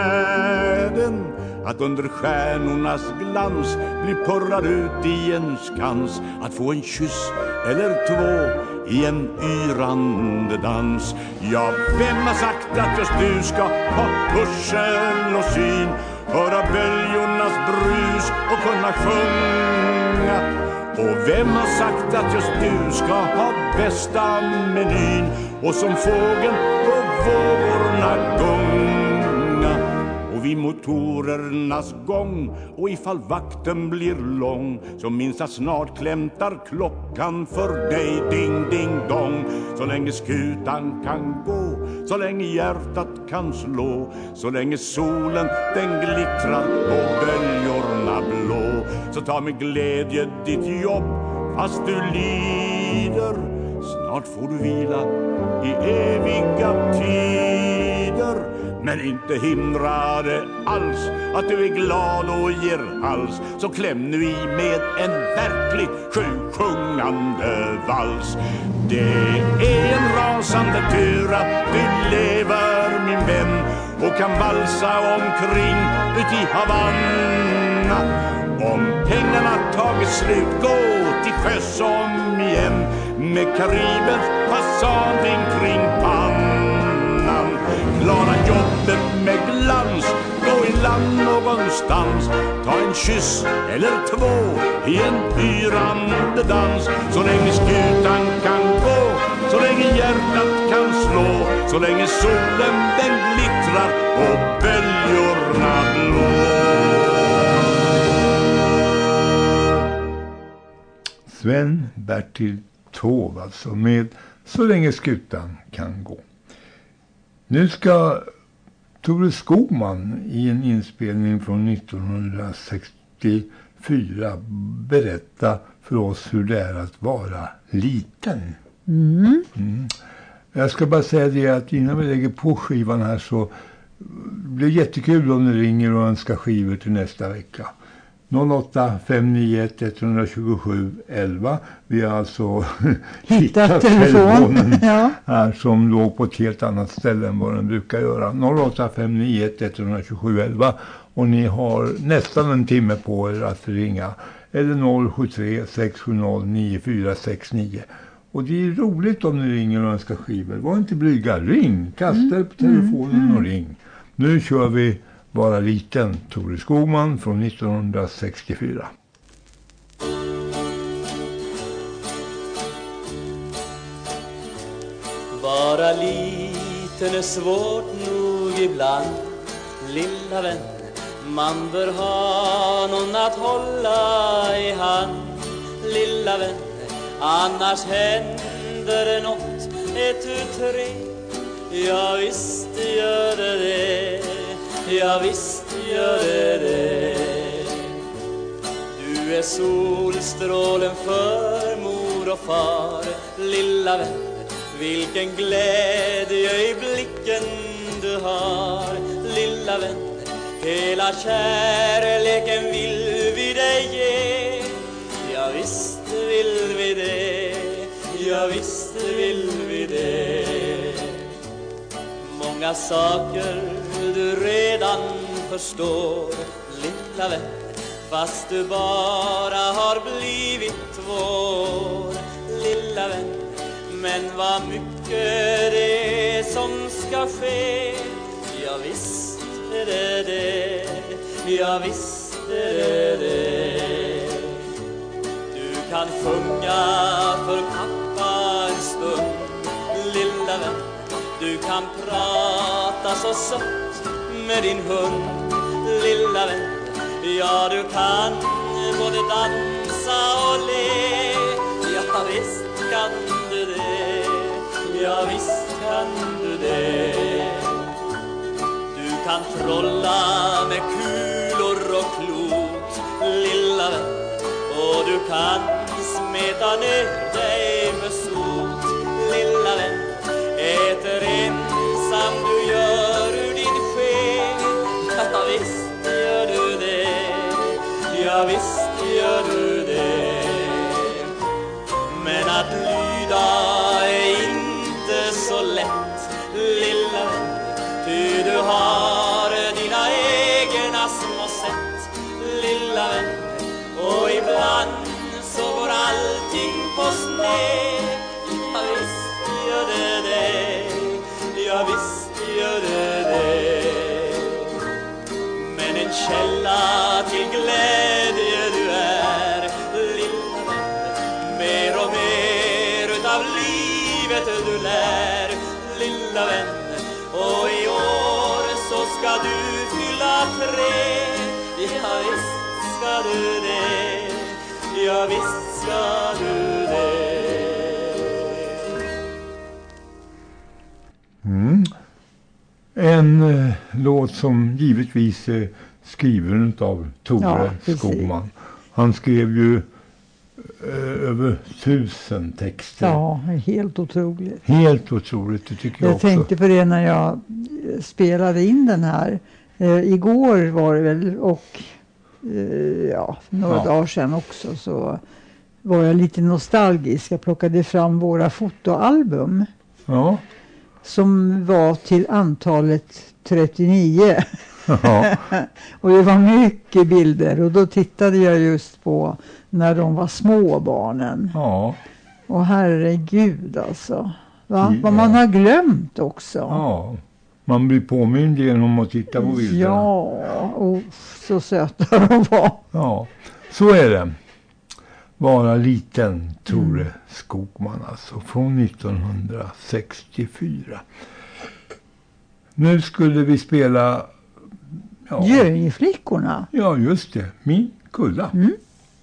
färden? Att under stjärnornas glans bli purrad ut i en skans, att få en kyss eller två i en yrande dans. Ja, vem har sagt att just du ska ha hörsel och syn, höra böljornas brus och kunna sjunga? Och vem har sagt att just du ska ha bästa menyn och som fågeln på vågorna gunga? Och vid motorernas gång, och ifall vakten blir lång, så minns att snart klämtar klockan för dig, ding ding dong. Så länge skutan kan gå, så länge hjärtat kan slå, så länge solen den glittrar på böljorna blå, så ta med glädje ditt jobb fast du lider. Snart får du vila i eviga tider, men inte hindrar det alls att du är glad och ger hals. Så kläm nu i med en verklig sjusjungande vals. Det är en rasande tur att du lever, min vän, och kan valsa omkring ut i Havanna. Om pengarna tagit slut, gå till sjöss om igen med Karibens fasading kring pannan. Klara jobbet med glans, gå i land någonstans, ta en kyss eller två i en yrande dans. Så länge skutan kan gå, så länge hjärtat kan slå, så länge solen den glittrar och böljorna blå. Sven-Bertil Taube, alltså, med Så länge skutan kan gå. Nu ska Tore Skogman i en inspelning från nittonhundrasextiofyra berätta för oss hur det är att vara liten. Mm. Mm. Jag ska bara säga det att innan vi lägger på skivan här så blir det jättekul om ni ringer och önskar skivor till nästa vecka. noll åtta fem nio ett ett två sju elva. Vi har alltså hittat telefonen ja. här som låg på ett helt annat ställe än vad den brukar göra. noll åtta fem nio ett ett två sju elva. Och ni har nästan en timme på er att ringa. Eller noll sju tre sex sju noll nio fyra sex nio. Och det är roligt om ni ringer och önskar skivor. Var inte blyga, ring. Kasta upp telefonen mm. och ring. Nu kör vi Vara liten, Tore Skogman från nittonhundrasextiofyra. Vara liten är svårt nog ibland, lilla vän. Man bör ha någon att hålla i hand, lilla vän. Annars händer något, ett, tu, tre. Ja visst gör det det. Ja visst gör det det. Du är solstrålen för mor och far, lilla vän. Vilken glädje i blicken du har, lilla vän. Hela kärleken vill vi dig ge. Ja visst vill vi det. Ja visst vill vi det. många saker du redan förstår, lilla vän, fast du bara har blivit vår, lilla vän. Men vad mycket det är som ska ske, ja visst är det det, ja visst är det det. Du kan sjunga för pappa en stund, lilla vän. Du kan prata så sött med din hund, lilla vän. Ja, du kan både dansa och le, ja visst kan du det, ja visst kan du det. Du kan trolla med kulor och klot, lilla vän. Och du kan smeta ner dig med sot, lilla vän. Äter ensam du gör ur din själ, ja visst gör du det, ja visst gör du det. Men att lyda är inte så lätt, lilla vän. Ty du har dina egna små sätt, lilla vän. Och ibland så går allting på sned, ja visst gör det det, ja visst gör det det. Men en källa till glädje du är, lilla vän. Mer och mer utav livet du lär, lilla vän. Och i år så ska du fylla tre, ja visst ska du det, ja visst ska du det. Mm. En eh, låt som givetvis är skriven av Tore Ja, Skogman. Han skrev ju eh, över tusen texter. Ja, helt otroligt. Helt otroligt, det tycker jag, Jag också. tänkte på det när jag spelade in den här. Eh, igår var det väl, och eh, ja, några Ja. dagar sedan också, så var jag lite nostalgisk. Jag plockade fram våra fotoalbum. Ja. Som var till antalet trettionio. Ja. Och det var mycket bilder. Och då tittade jag just på när de var små, barnen. Ja. Och herregud alltså. Va? Ja. Vad man har glömt också. Ja. Man blir påmind genom att titta på bilderna. Ja, och så söta de var. Ja, så är det. Vara liten, Tore mm. Skogman, alltså, från nittonhundrasextiofyra. Nu skulle vi spela... Ja, Göinflickorna. Ja, just det. Min kulla. Mm.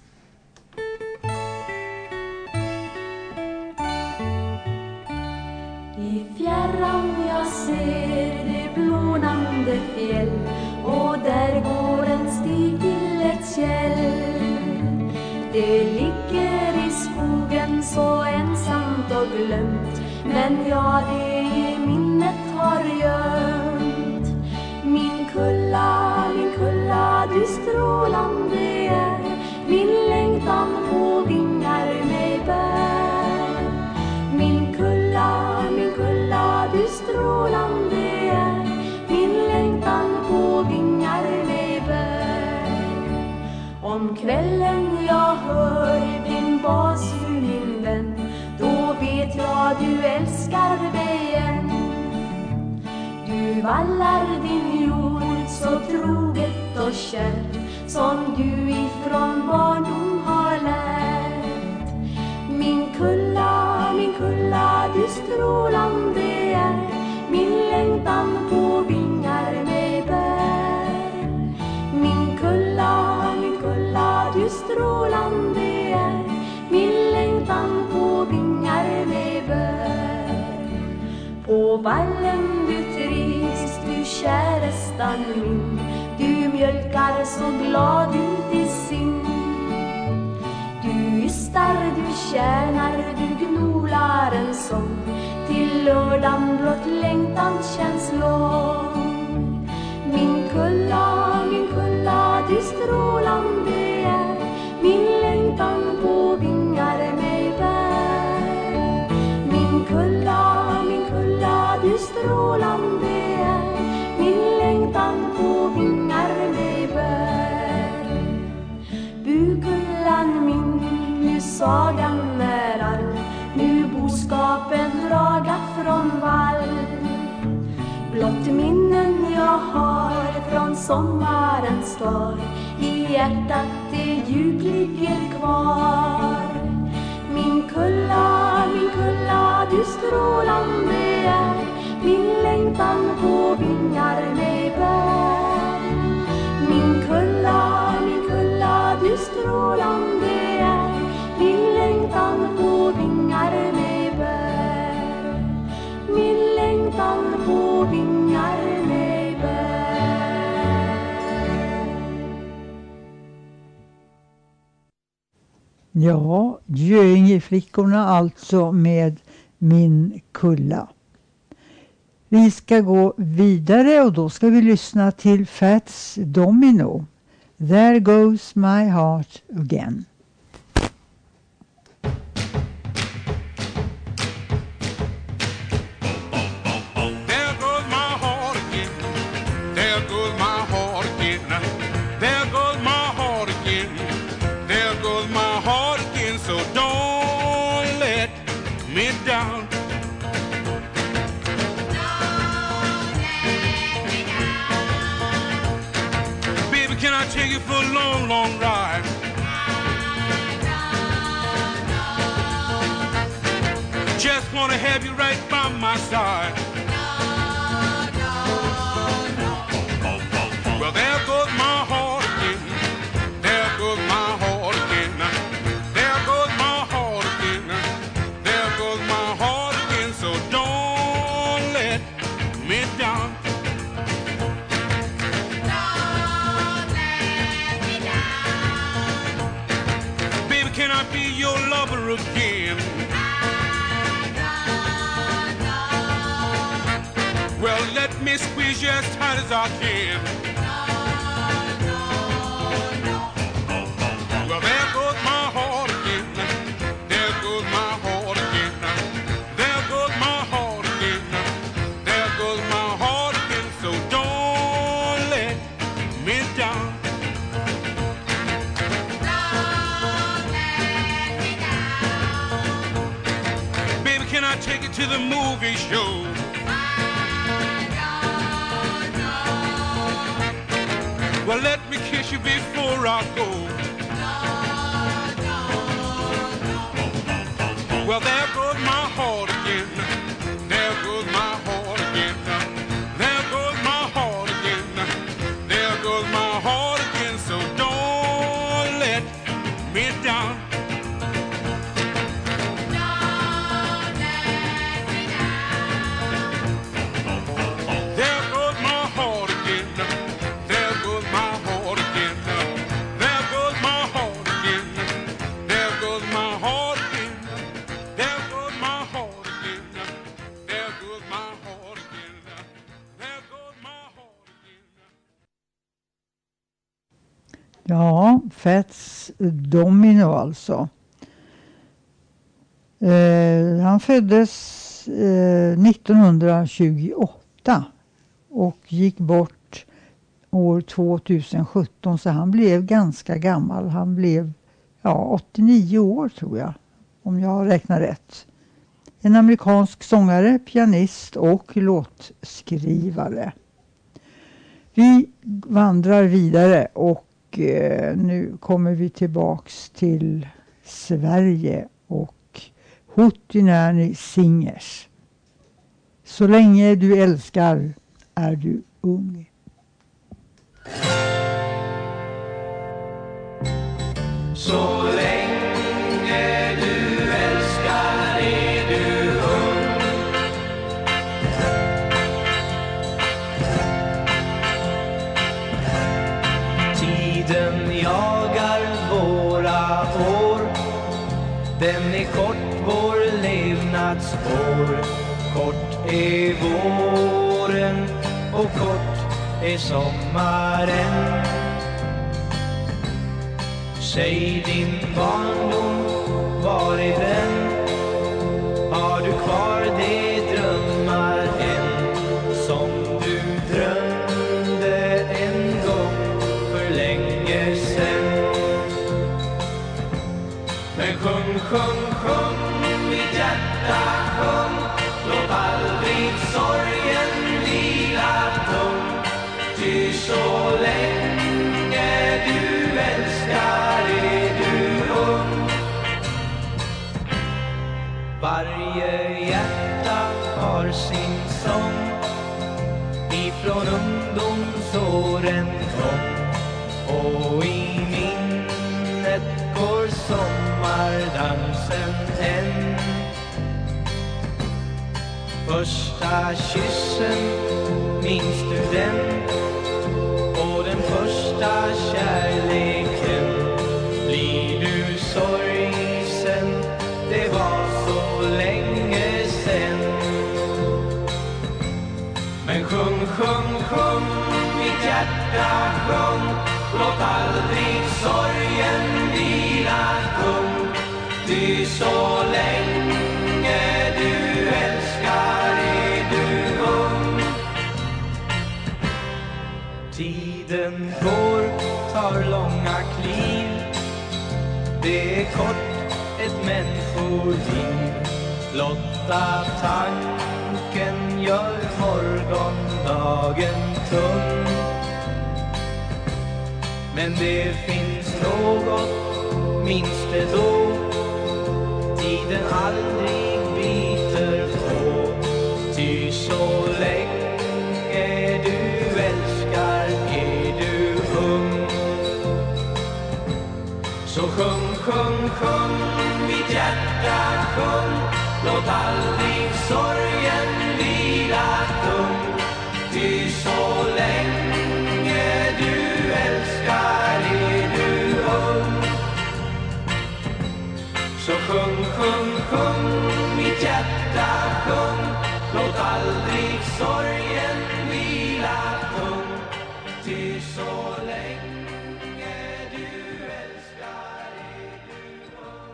I fjärran jag ser det blånande fjäll, och där går en stig till ett käll. Det ligger i skogen så ensamt och glömt, men jag det i minnet har gömt. Min kulla, min kulla, du strålande är, min längtan på vingar mig bär. Min kulla, min kulla, du strålande är, min längtan på vingar mig bär. Om kvällen jag hör din basu, min vän, då vet jag du älskar mig igen. Du vallar din jord så troget och kärt, som du ifrån barndom har lärt. Min kulla, min kulla, du strålande är, min längtan på vingar mig bär. Min kulla, min kulla, du strålande är, min längtan på vingar mig bär. På vallen du trivs, du kärestan min, du mjölkar så glad ut i sin. Du ystar, du tjänar, du gnolar en sång, till lördagen blott längtan känns lång. Min kulla, min kulla, du strålande är, min längtan på vingar mig bär. Min kulla, min kulla, du strålande är, Blott minnen jag har från sommarens svar, i hjärtat det djup ligger kvar. Min kulla, min kulla, du strålande är, min längtan på vingar mig bär. Min kulla, min kulla, du strålande är, min längtan på vingar mig bär. Min längtan på vingar mig bär. Ja, Göingeflickorna alltså med Min kulla. Vi ska gå vidare och då ska vi lyssna till Fats Domino. There goes my heart again. Take you for a long, long ride. Just want to have you right by my side. Well, there goes my heart again. There goes my heart again. There goes my heart again. There goes my heart again. So don't let me down. Can I be your lover again? Well, let me squeeze you as tight as I can. Well, there goes my heart again. There goes my heart again. There goes my heart again. There goes my heart again. So don't let me down. Can I take you to the movie show? Well, let me kiss you before I go. Well, there goes my heart again. There goes my heart again. There goes my heart again. There goes my heart again. So don't let me down. Ja, Fats Domino alltså. Eh, han föddes eh, nittonhundratjugoåtta och gick bort år tjugohundrasjutton, så han blev ganska gammal. Han blev ja, åttionio år tror jag, om jag räknar rätt. En amerikansk sångare, pianist och låtskrivare. Vi vandrar vidare och nu kommer vi tillbaks till Sverige och Hootenanny Singers. Så länge du älskar är du ung. Så länge du älskar är du ung. Tiden jagar våra år. Den är kort vår levnadsår. Kort är våren och kort är sommaren. Säg din barndom, var är den? Har du kvar de drömmar än som du drömde en gång för länge sen? Men sjung, sjung, sjung, mitt hjärta sjung. Låt aldrig sorgen vila. sång ifrån ungdomsåren kom, och i minnet går sommardansen än. Första kyssen, minns du den? Och den första kärleken. Blir du sorgsen? Det var så länge sen. Men sjung, sjung, sjung, mitt hjärta sjung. Låt aldrig sorgen vila tung. Ty så länge du älskar är du ung. Tiden går, tar långa kliv. Det är kort ett människoliv. Blotta tanken gör morgondagen tung. Men det finns något, minns det då. Tiden aldrig biter på. Ty så länge du älskar är du ung. Så sjung, sjung, sjung, mitt hjärta sjung. Låt aldrig sorgen vila tung. Ty så länge du älskar är du ung. Så sjung, sjung, sjung, mitt hjärta sjung. Låt aldrig sorgen vila tung. Ty så länge du älskar är du ung.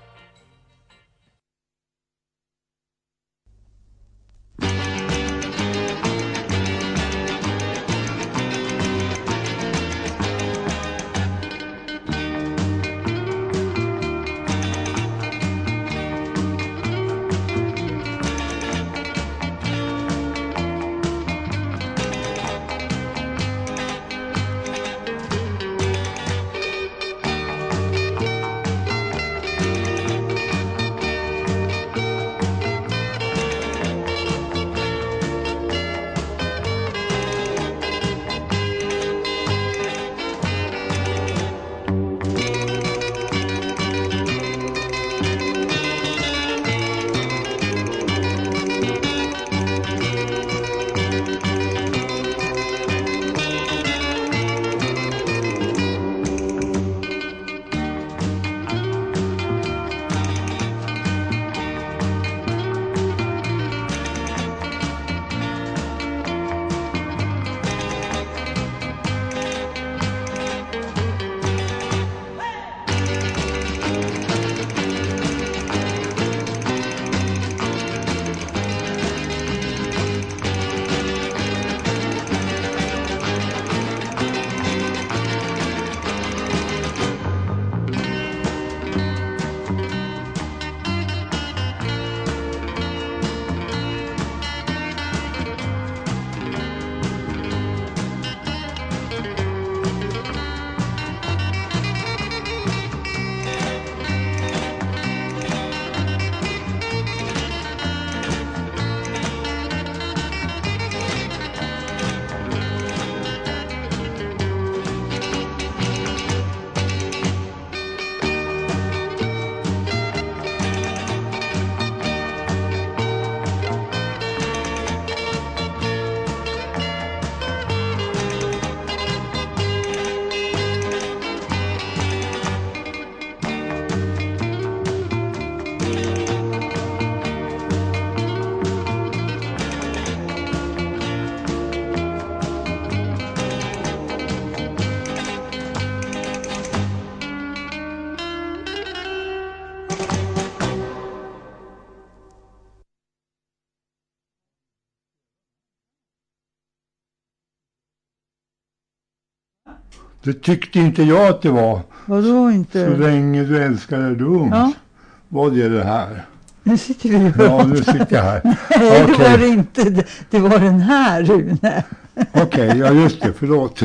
Det tyckte inte jag att det var. Vadå inte? Så länge du älskar är du ung. Ja. Vad är det här? Nu sitter vi och Ja, nu sitter jag här. Nej, okay. det var det inte. Det, det var den här, Rune. Okej, okay, ja just det, förlåt.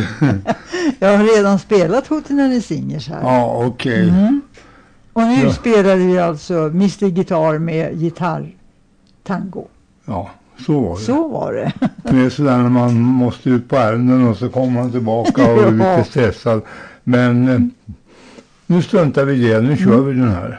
Jag har redan spelat Hootenanny Singers här. Ja, okej. Okay. Mm. Och nu ja. spelade vi alltså mister Gitarr med gitarr tango. Ja, Så var det. Så var det. Det är sådär när man måste ut på ärenden och så kommer man tillbaka och är lite stressad. Men eh, nu struntar vi i det. Nu kör vi den här.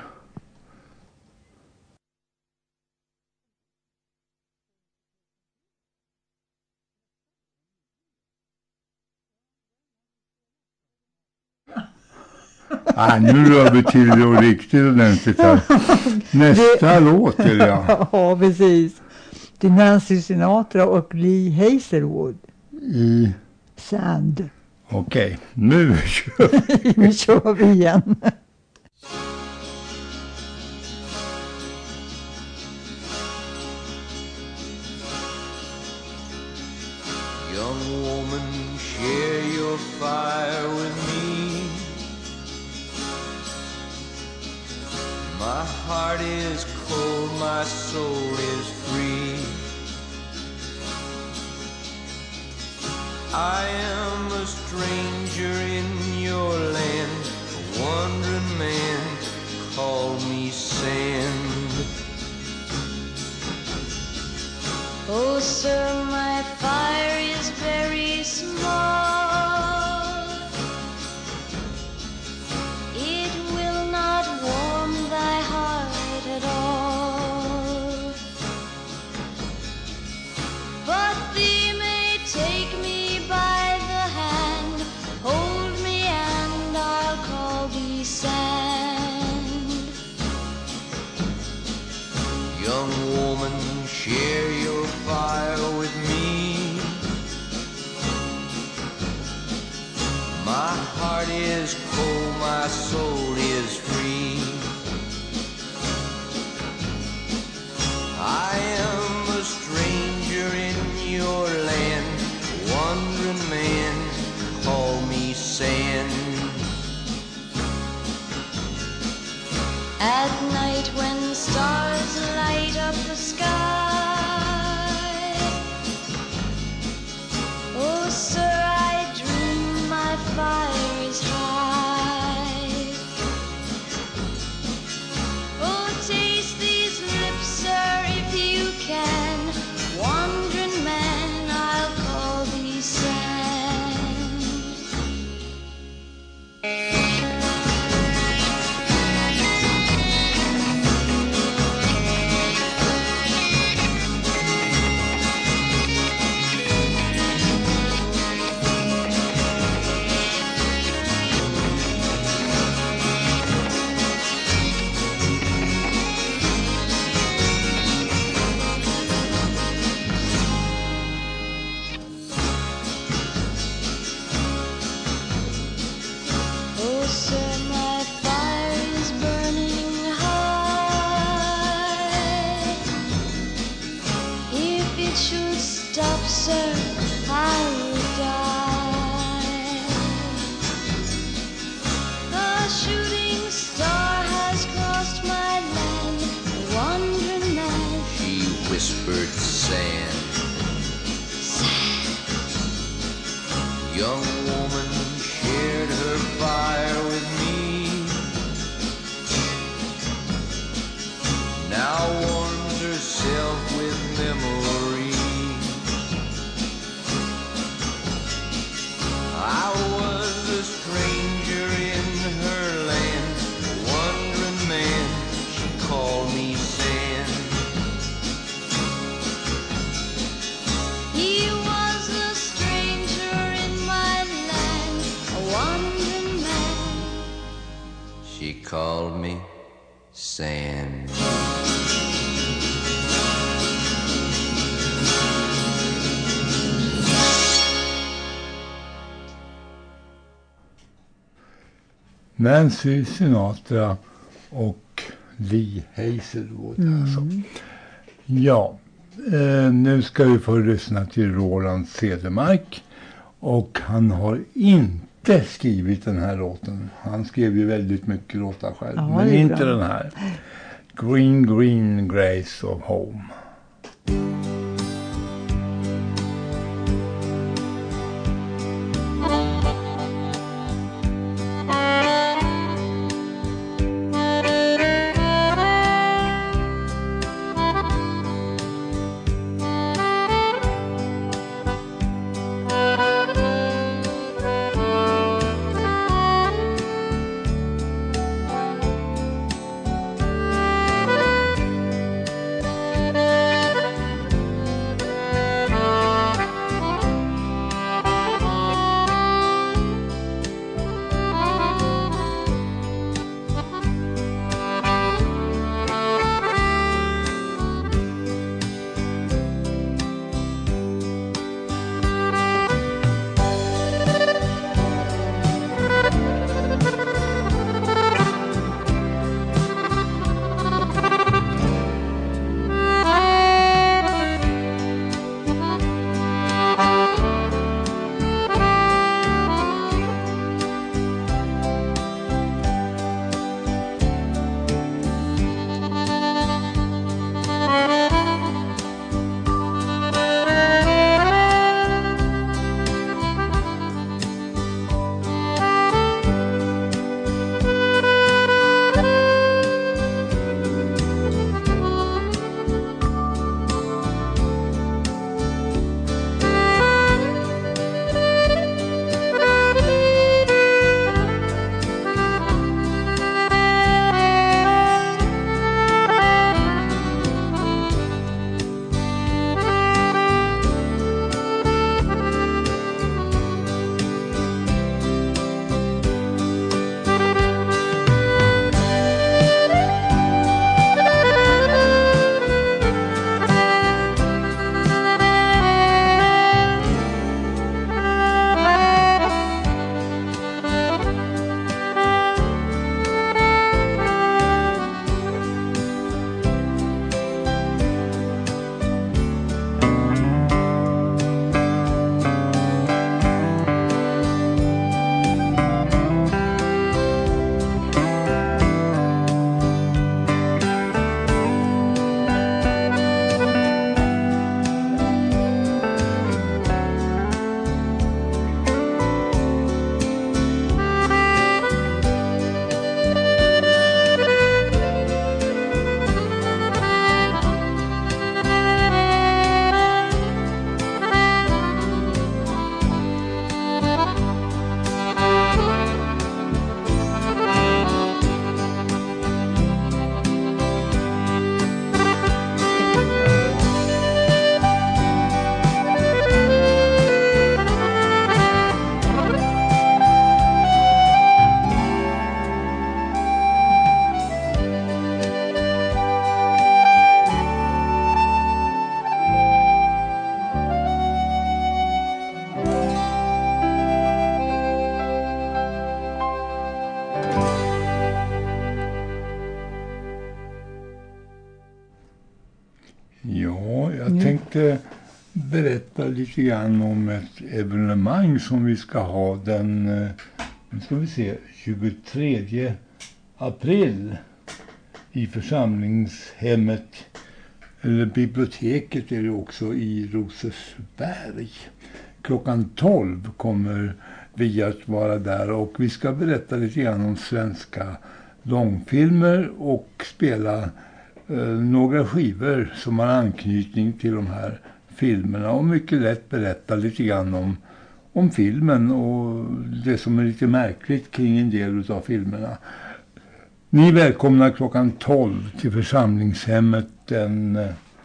Ah, nu rör vi till det och riktigt ordentligt här. Nästa det... låt är det. Ja. Ja, precis. Det är Nancy Sinatra och Lee Hazelwood. I... Sand. Okej, okay. Nu kör vi. Nu kör vi igen. Young woman, share your fire with me. My heart is cold, my soul is free. I am a stranger in your land, a wandering man, call me sand. Oh, sir, my fire is very small. It will not warm thy heart at all. But thee may take me by the hand, hold me and I'll call thee sand. Young woman, share your fire with me. My heart is cold, my soul is free. I am a stranger in your land, wandering man, call me sand. At night when stars light up the sky, oh sir, I dream my fire is high. Oh, taste these lips, sir, if you can, wandering man, I'll call thee sand. Oh, sir, my fire is burning high. If it should stop, sir, I will die. The shooting star has crossed my land, a wandering man. She whispered sand. Sand. Young woman shared her fire with me. Now warms herself with memory. I was a stranger in her land, a wandering man, she called me sand. He was a stranger in my land, a wandering man. She called me sand. Nancy Sinatra och Lee Hazelwood. Mm. Alltså. Ja, eh, nu ska vi få lyssna till Roland Cedermark. Och han har inte skrivit den här låten. Han skrev ju väldigt mycket låtar själv. Ja, men inte bra. den här. Green, green grace of home. tänkte berätta lite grann om ett evenemang som vi ska ha den, nu ska vi se, tjugotredje april i församlingshemmet, eller biblioteket är det också, i Rosersberg. Klockan tolv kommer vi att vara där och vi ska berätta lite grann om svenska långfilmer och spela eh, några skivor som har anknytning till de här filmerna och mycket lätt berätta lite grann om, om filmen och det som är lite märkligt kring en del av filmerna. Ni är välkomna klockan tolv till församlingshemmet den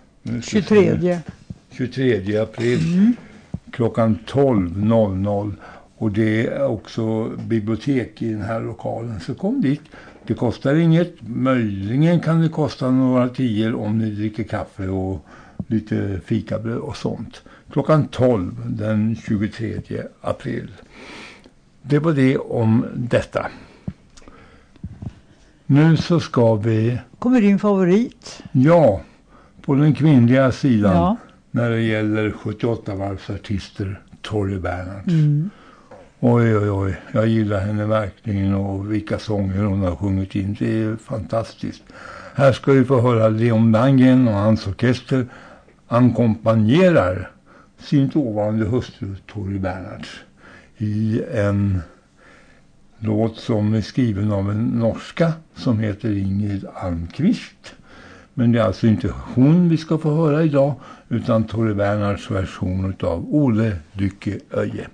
tjugotredje april mm. klockan tolv noll noll. Och det är också bibliotek i den här lokalen. Så kom dit. Det kostar inget. Möjligen kan det kosta några tior om ni dricker kaffe och lite fikabröd och sånt. Klockan tolv den tjugotredje april. Det var det om detta. Nu så ska vi... Kommer din favorit? Ja, på den kvinnliga sidan. Ja. När det gäller sjuttioåtta-varvsartister, Tori Bernhardt. Mm. Oj, oj, oj. Jag gillar henne verkligen och vilka sånger hon har sjungit in. Det är fantastiskt. Här ska vi få höra Leon Langen och hans orkester ackompanjerar sin dåvarande hustru Tori Bernhardt i en låt som är skriven av en norska som heter Ingrid Almqvist. Men det är alltså inte hon vi ska få höra idag utan Tori Bernhardts version av Ole Lykke Öje.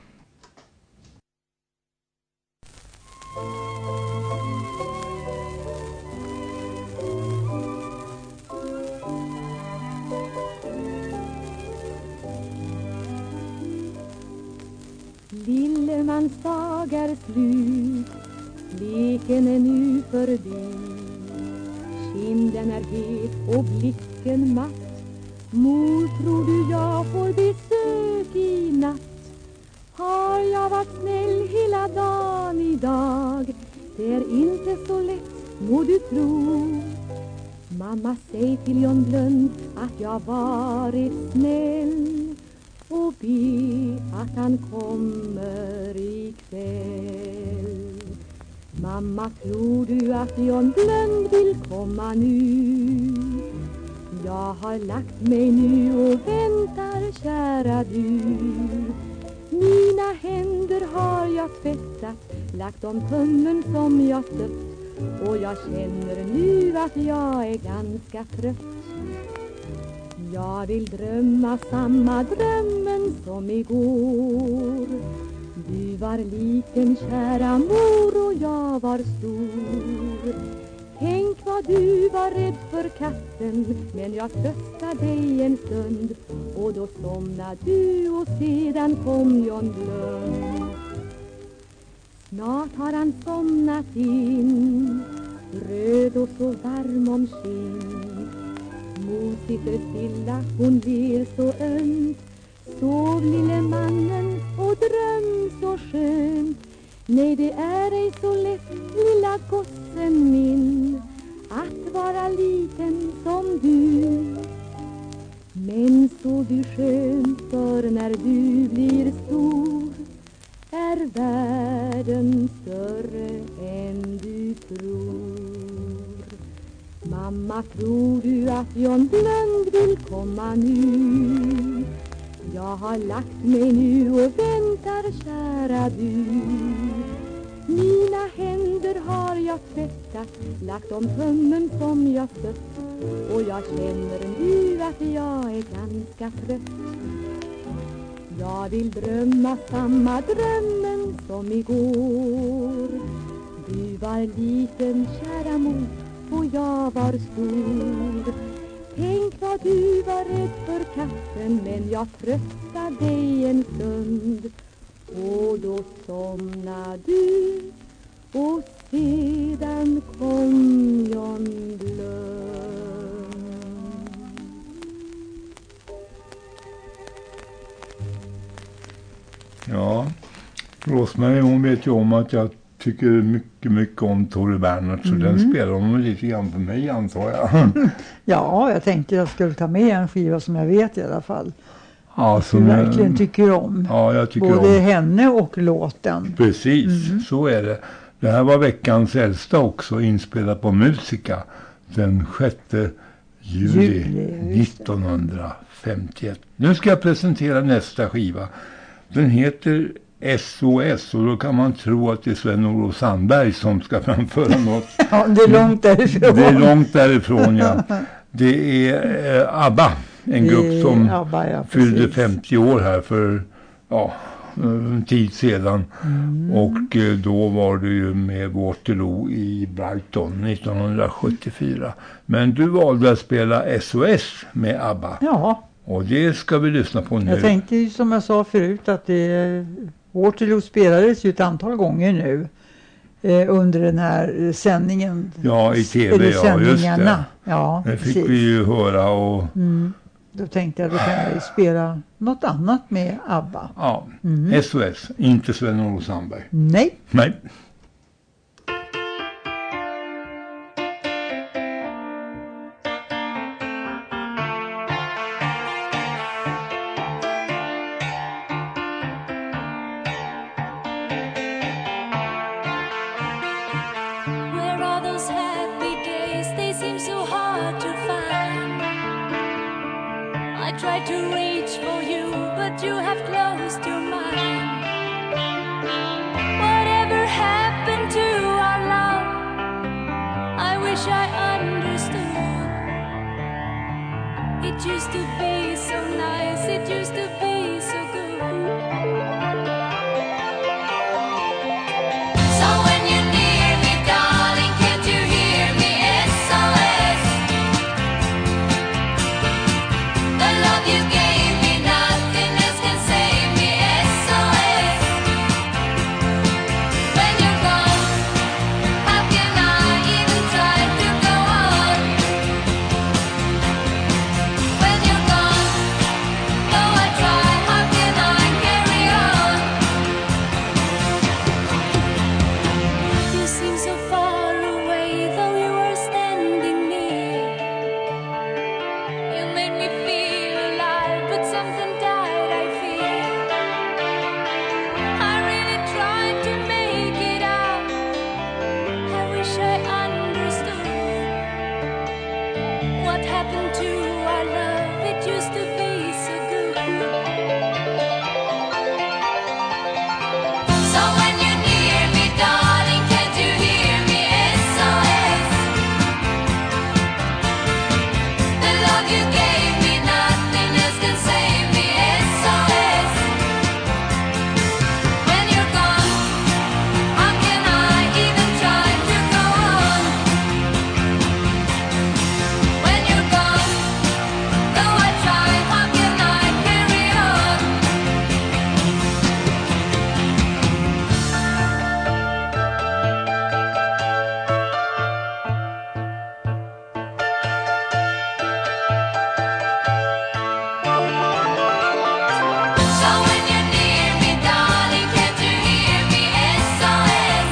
Lillemans dag är slut, leken är nu förbi. Kinden är het och blicken matt. Mor, tror du jag får besök i natt? Har jag varit snäll hela dagen idag? Det är inte så lätt, må du tro. Mamma, säg till John Blund att jag varit snäll och be att han kommer ikväll. Mamma, tror du att John Blund vill komma nu? Jag har lagt mig nu och väntar, kära du. Mina händer har jag tvättat, lagt om tummen som jag stött. Och jag känner nu att jag är ganska trött. Jag vill drömma samma drömmen som igår. Du var liten, kära mor, och jag var stor. Tänk vad du var rädd för katten, men jag tröstade dig en stund. Och då somnade du och sedan kom John Blund. Snart har han somnat in, röd och så varm om skinn. Mor sitter stilla, hon ler så ömt. Sov lille mannen och dröm så skönt. Nej, det är ej så lätt, lilla gossen min, att vara liten som du. Men så du skönt, för när du blir stor är världen större än du tror. Mamma, tror du att John Blund vill komma nu? Jag har lagt mig nu och väntar, kära du. Mina händer har jag tvättat, lagt om tummen som jag stött. Och jag känner nu att jag är ganska trött. Jag vill drömma samma drömmen som igår. Du var liten, kära mor, och jag var stor. Tänk vad du var rädd för katten, men jag tröstade dig en stund. Och då somnade du, och sedan kom John Blund. Ja, Rosmarie, hon vet ju om att jag tycker mycket, mycket om Tore Bernhardt, så Mm. den spelar de lite grann för mig, antar jag. Ja, jag tänkte jag skulle ta med en skiva som jag vet i alla fall. Ja, Du som jag- verkligen tycker om. Ja, jag tycker Både om. henne och låten. Precis, Mm. så är det. Det här var veckans äldsta också, inspelad på Musica den sjätte juli Juli, just det. nittonhundrafemtioett. Nu ska jag presentera nästa skiva. Den heter S O S, och då kan man tro att det är Sven-Olof Sandberg som ska framföra något. Ja, det är långt därifrån. Det är långt därifrån, ja. Det är eh, ABBA, en Det grupp är som ABBA, ja, fyllde precis. femtio år här för ja, en tid sedan. Mm. Och eh, då var det ju med Waterloo i Brighton nittonhundrasjuttiofyra. Men du valde att spela S O S med ABBA. Ja. Och det ska vi lyssna på nu. Jag tänkte ju som jag sa förut att det, Waterloo spelades ju ett antal gånger nu eh, under den här eh, sändningen. Ja, i tv, Eller ja, just det. sändningarna. Ja, Det fick precis. vi ju höra och Mm. Då tänkte jag då kan jag ju spela något annat med ABBA. ja, Mm. S O S, inte Sven-Olof Sandberg. Nej. Nej. Where are those happy days? They seem so hard to find. I tried to reach for you, but you have closed your mind. Whatever happened to our love? I wish I understood. It used to be so nice, it used to be so good. So when you're near me, darling, can't you hear me? S O S. The love you gave me, nothing else can save me. S O S. When you're gone, how can I even try to go on? When you're gone, though I try, how can I carry on? You seem so far away, though you are standing near. You made me feel alive, but something died, I fear. I really tried to make it out. I wish I understood what happened to our love. It used to be so good. So when you're near me, darling, can't you hear me? S O S. The love you gave me, nothing else can save me. S O S. When you're gone, how can I even try to go on? When you're gone, though I try, how can I carry on? So when you're near me, darling, can't you hear me? S O S.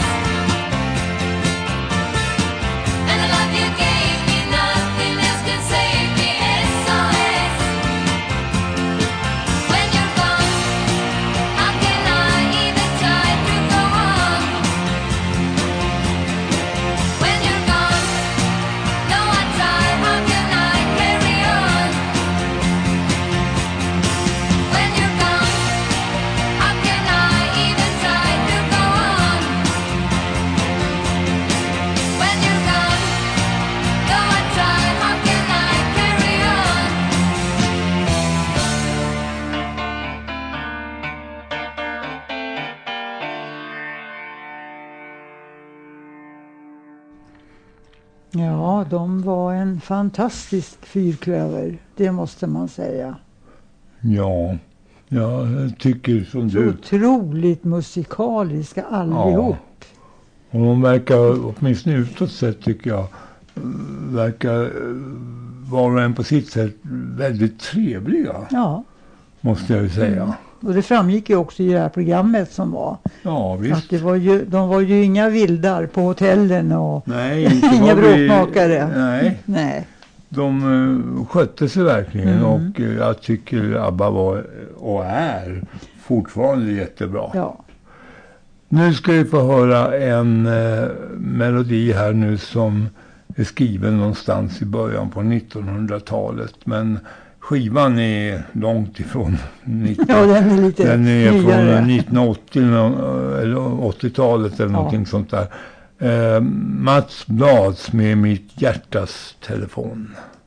And the love you gave me, nothing else can save me. S O S. When you're gone, how can I even try to go on? When you're gone, though I try, how can I carry on? When you're gone, how can I even try to go on? When you're gone, though I try, how can I carry on? Ja, de var en fantastisk fyrklöver. Det måste man säga. Ja, jag tycker som Så du. otroligt musikaliska allihop. Och de verkar, åtminstone utåt sett tycker jag, verkar var och en på sitt sätt väldigt trevliga. Ja. måste jag ju säga. Mm. Och det framgick ju också i det här programmet som var. Ja, visst. Att det var ju, de var ju inga vildar på hotellen och nej, inte inga var vi, bråkmakare. Nej. nej. De uh, skötte sig verkligen Mm. och uh, jag tycker ABBA var och är fortfarande jättebra. Ja. Nu ska vi få höra en uh, melodi här nu som är skriven någonstans i början på nittonhundratalet, men skivan är långt ifrån nitton, ja, den är lite den är nyare. från nittonhundraåttio eller åttiotalet eller ja. någonting sånt där. Uh, Mats Blads med Mitt hjärtas telefon.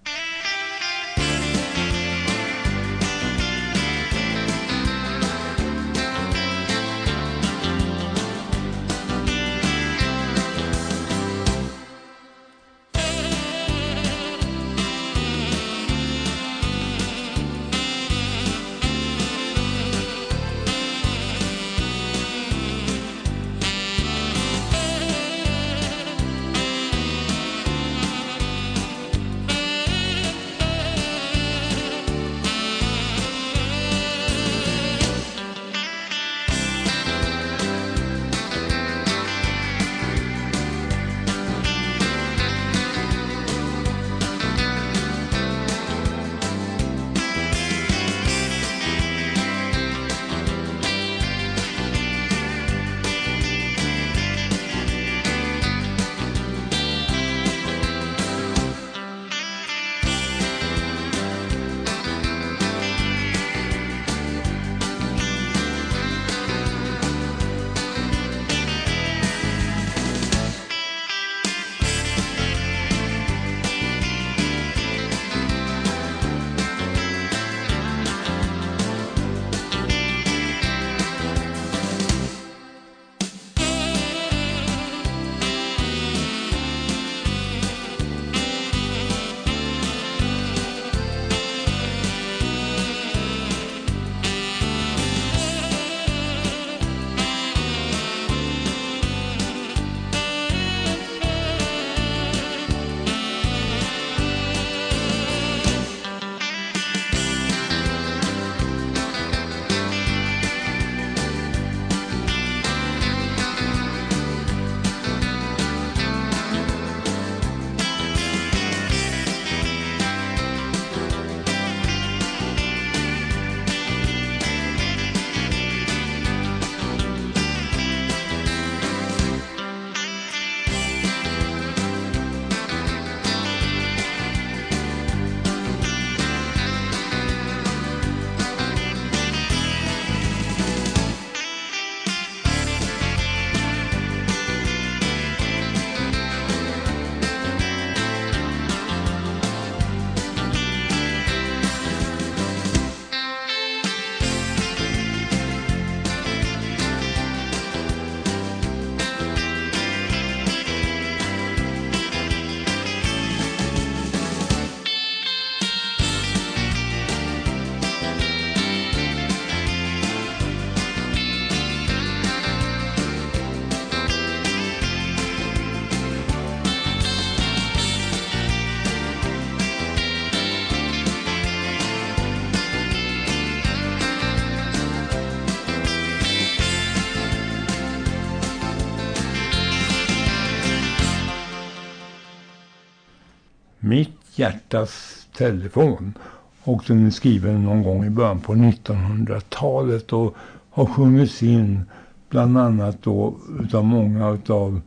Mitt hjärtas telefon. Och den är skriven någon gång i början på nittonhundratalet och har sjungits in bland annat då utav många utav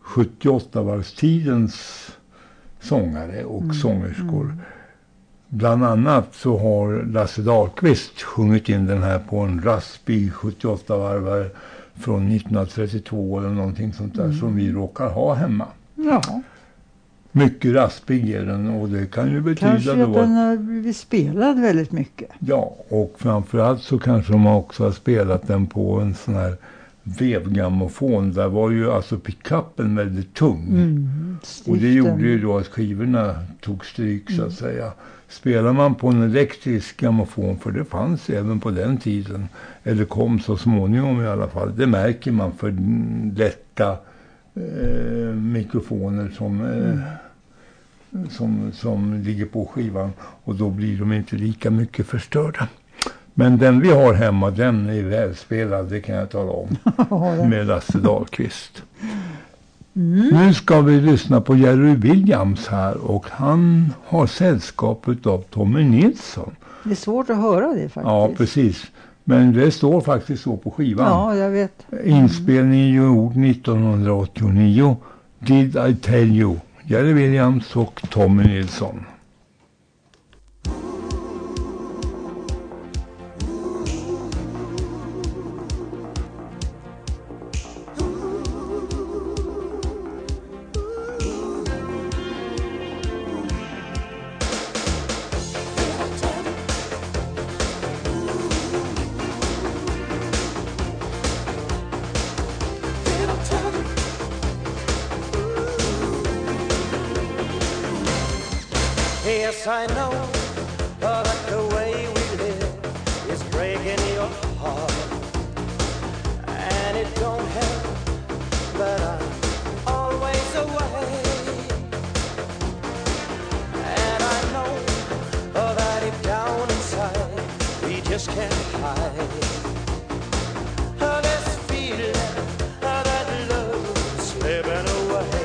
sjuttioåtta-varvstidens sångare och mm. sångerskor. Mm. Bland annat så har Lasse Dahlqvist sjungit in den här på en raspig sjuttioåtta-varvare från nittonhundratrettiotvå eller någonting sånt där mm. som vi råkar ha hemma. Ja. Mycket raspig är den och det kan ju betyda kanske då att den har blivit spelad väldigt mycket. Ja, och framförallt så kanske de också har spelat den på en sån här vevgrammofon. Där var ju alltså pickuppen väldigt tung. Mm, och det gjorde ju då att skivorna tog stryk så att mm. säga. Spelar man på en elektrisk grammofon, för det fanns även på den tiden, eller kom så småningom i alla fall, det märker man för lätta eh, mikrofoner som, eh, mm. som, som ligger på skivan, och då blir de inte lika mycket förstörda. Men den vi har hemma, den är välspelad, det kan jag tala om. Med Lasse Dahlqvist. Mm. Nu ska vi lyssna på Jerry Williams här, och han har sällskapet av Tommy Nilsson. Det är svårt att höra det faktiskt. Ja, precis. Men det står faktiskt så på skivan. Ja, jag vet. Inspelningen gjord nittonhundraåttionio. Did I tell you? Jerry Williams och Tommy Nilsson. Yes, I know uh, that the way we live is breaking your heart, and it don't help that I'm always away. And I know uh, that deep down inside we just can't hide uh, this feeling uh, that love's slipping away.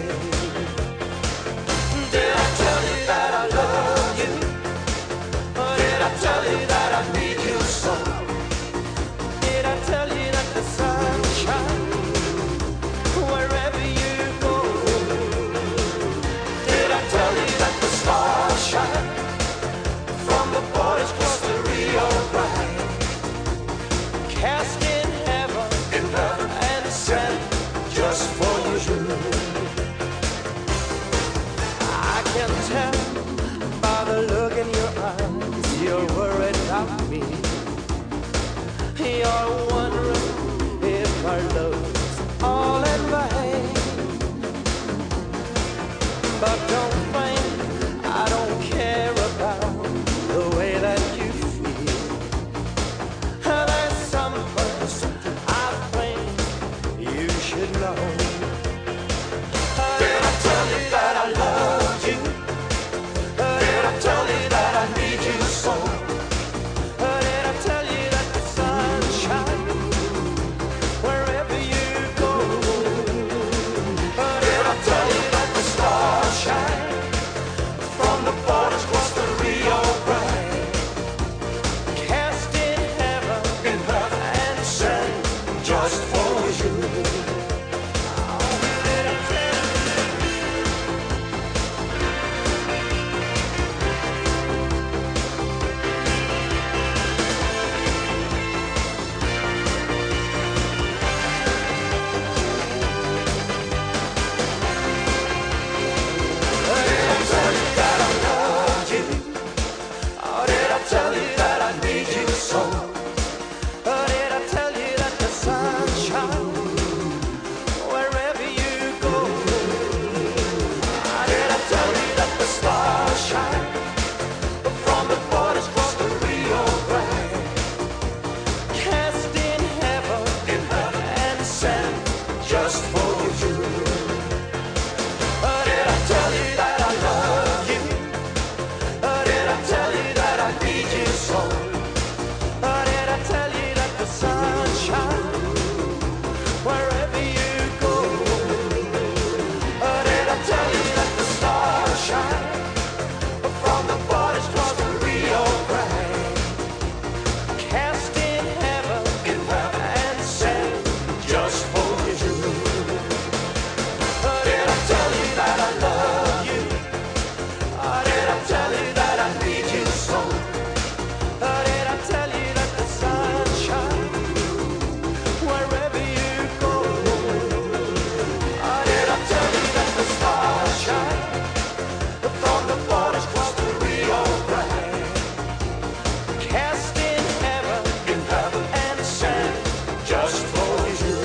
Did I tell you that I love you? Or did I tell you that I need you so? Did I tell you that the sun shines wherever you go? Did I tell you that the stars shine from the borders across the Rio Grande? Cast in heaven, in heaven and sent just for you. I can tell by the look in your eyes you're worried about me. You're wondering if our love's all in vain. But don't think I don't care about the way that you feel. There's something I think you should know. Did I tell you that I love you? Did I tell you that I need you so? Did I tell you that the sun shines wherever you go? Did I tell you that the stars shine from the borders across the Rio Grande? Cast in heaven, in heaven and sent just for you. Did I tell you? Tell you that I need you so. Or did I tell you that the sun shines wherever you go? Did I tell you that the stars shine from the borders across the Rio Grande? Cast in heaven, in heaven and sent just for you. Or did I tell you that I love you? Or did I tell you that I need you so? Or did I tell you that the sun shines wherever you go? Or did I tell you that the stars shine from the borders across the Rio Grande? Cast in heaven, in heaven and sent just for you. Or did I tell you that I love you? Or did I tell you that I need you so? Or did I tell you that the sun shines wherever you go? Or did I tell you that the stars shine from the borders across the Rio Grande? Cast in heaven, in heaven and sent just for you.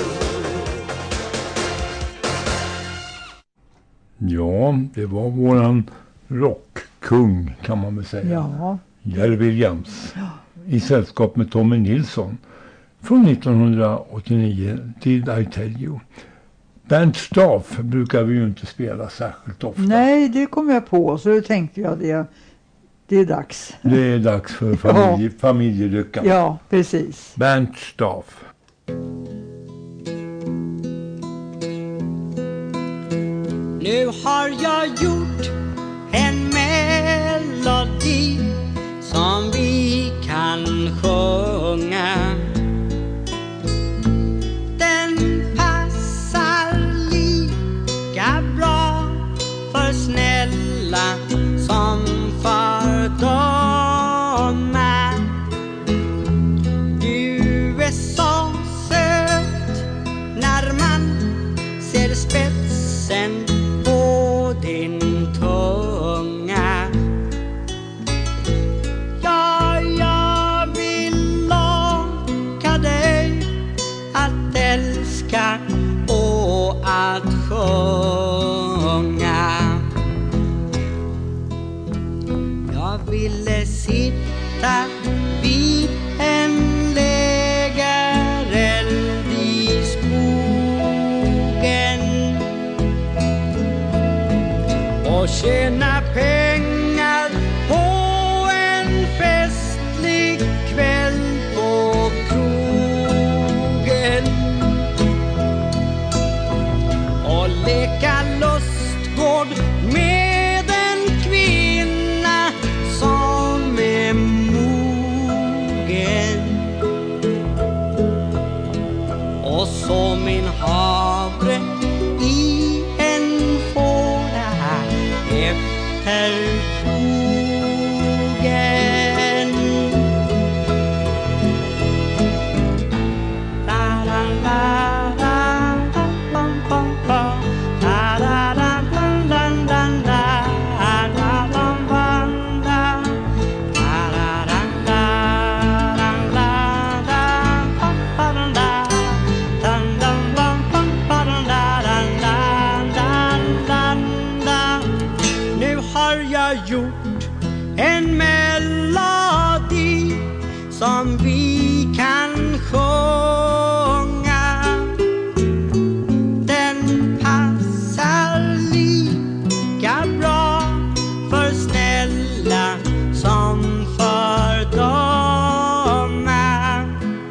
Ja, det var våran rockkung kan man väl säga. Ja. Jerry Williams. I sällskap med Tommy Nilsson. Från nittonhundraåttionio, Did I tell you? Bernt Staff brukar vi ju inte spela särskilt ofta. Nej, det kom jag på, så då tänkte jag det. Det är dags. Det är dags för familje, Ja. Familjelyckan. Ja, precis. Bernt Staff. Nu har jag gjort en melodi som vi kan sjunga. Den passar lika bra för snälla som för dumma. Du är så söt när man ser spetsen på din tunga. Ja, jag vill locka dig att älska och att sjunga. Jag ville sitta vid en lägereld i skogen och tjäna pengar på en festlig kväll på krogen och leka lustgård med en kvinna som är mogen. Och så min havre i en fåra efter plogen. La la la la la la la la la la la la la Nu har jag gjort en melodi som vi kan sjunga. Den passar lika bra för snälla som för dumma.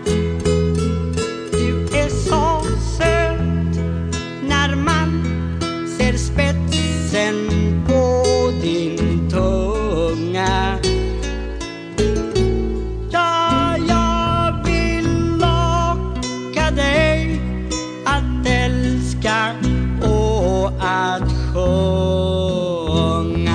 Du är så söt när man ser spetsen på din tunga. Ja, jag vill locka dig att älska och att sjunga.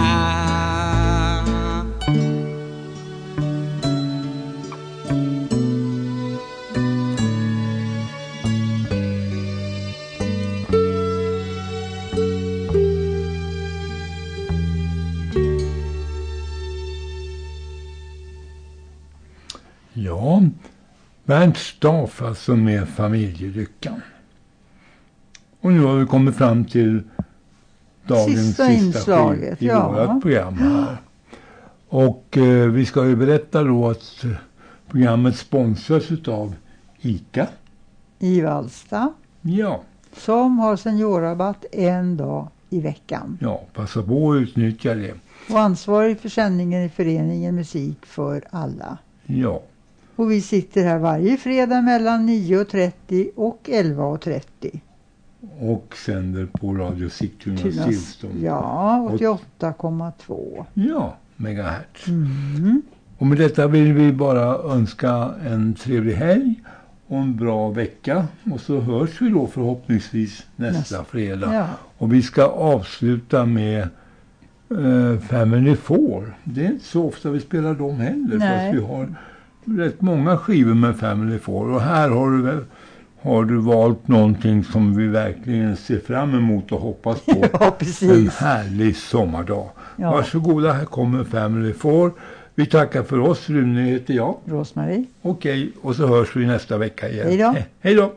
Ja, Bernt Staff alltså med Familjelyckan. Och nu har vi kommit fram till dagens Sista sista, inslaget, skiv i ja. vårat program här. Och eh, vi ska ju berätta då att eh, programmet sponsras utav ICA. I Vallsta. Ja. Som har seniorrabatt en dag i veckan. Ja, passa på att utnyttja det. Och ansvarig för sändningen i föreningen Musik för alla. Ja. Och vi sitter här varje fredag mellan nio och trettio och elva och trettio. Och sänder på Radio Sigtuna Tunas- Silstom. Ja, åttioåtta komma två. Ja, megahertz. Mm. Och med detta vill vi bara önska en trevlig helg och en bra vecka. Och så hörs vi då förhoppningsvis nästa, Nästa. fredag. Ja. Och vi ska avsluta med eh, Family Four. Det är inte så ofta vi spelar dem heller. Nej. Fast vi har rätt många skivor med Family Four. Och här har du väl har du valt någonting som vi verkligen ser fram emot och hoppas på. Ja, precis. En härlig sommardag. Ja. Varsågoda, här kommer Family Four. Vi tackar för oss. Rune heter jag. Rosmarie. Okej, och så hörs vi nästa vecka igen. Hej då. He- hej då.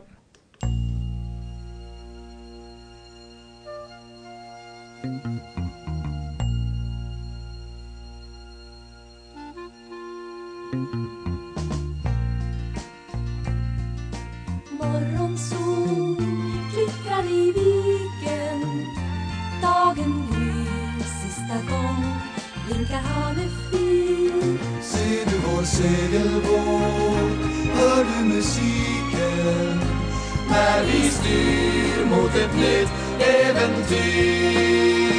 Morgonsol glittrar i viken. Dagen blir sista gång. Blinkar havet fri. vår segelbåt. Hör du musiken när vi styr mot ett nytt äventyr?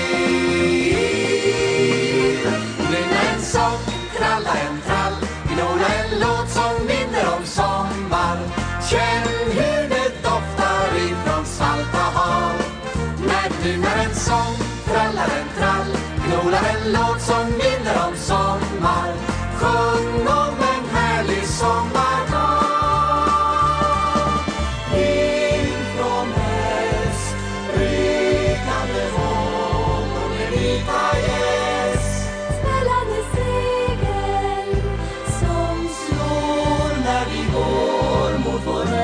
Nynna en sång, tralla en trall, gnåla en låt som minner om sommar. Känn hur det doftar ifrån salta hav. När nynnar en sång, trallar en trall, gnålar en låt som minner om sommar. Sjung om en härlig sommardag. In från öst, rykande vågor med vita gäss. Svällande segel som slår när vi går mot vår ö.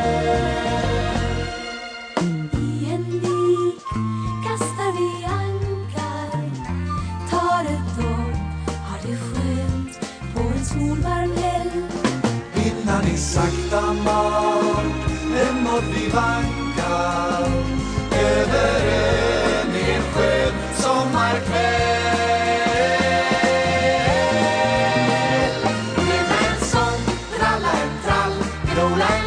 I en vik kastar vi ankar, tar ett dopp, har det skönt på en solvarm helg. Innan i sakta mat, hemåt vi vankar, över ön i en skön sommarkväll. Nynna en sång, tralla en trall, gnåla en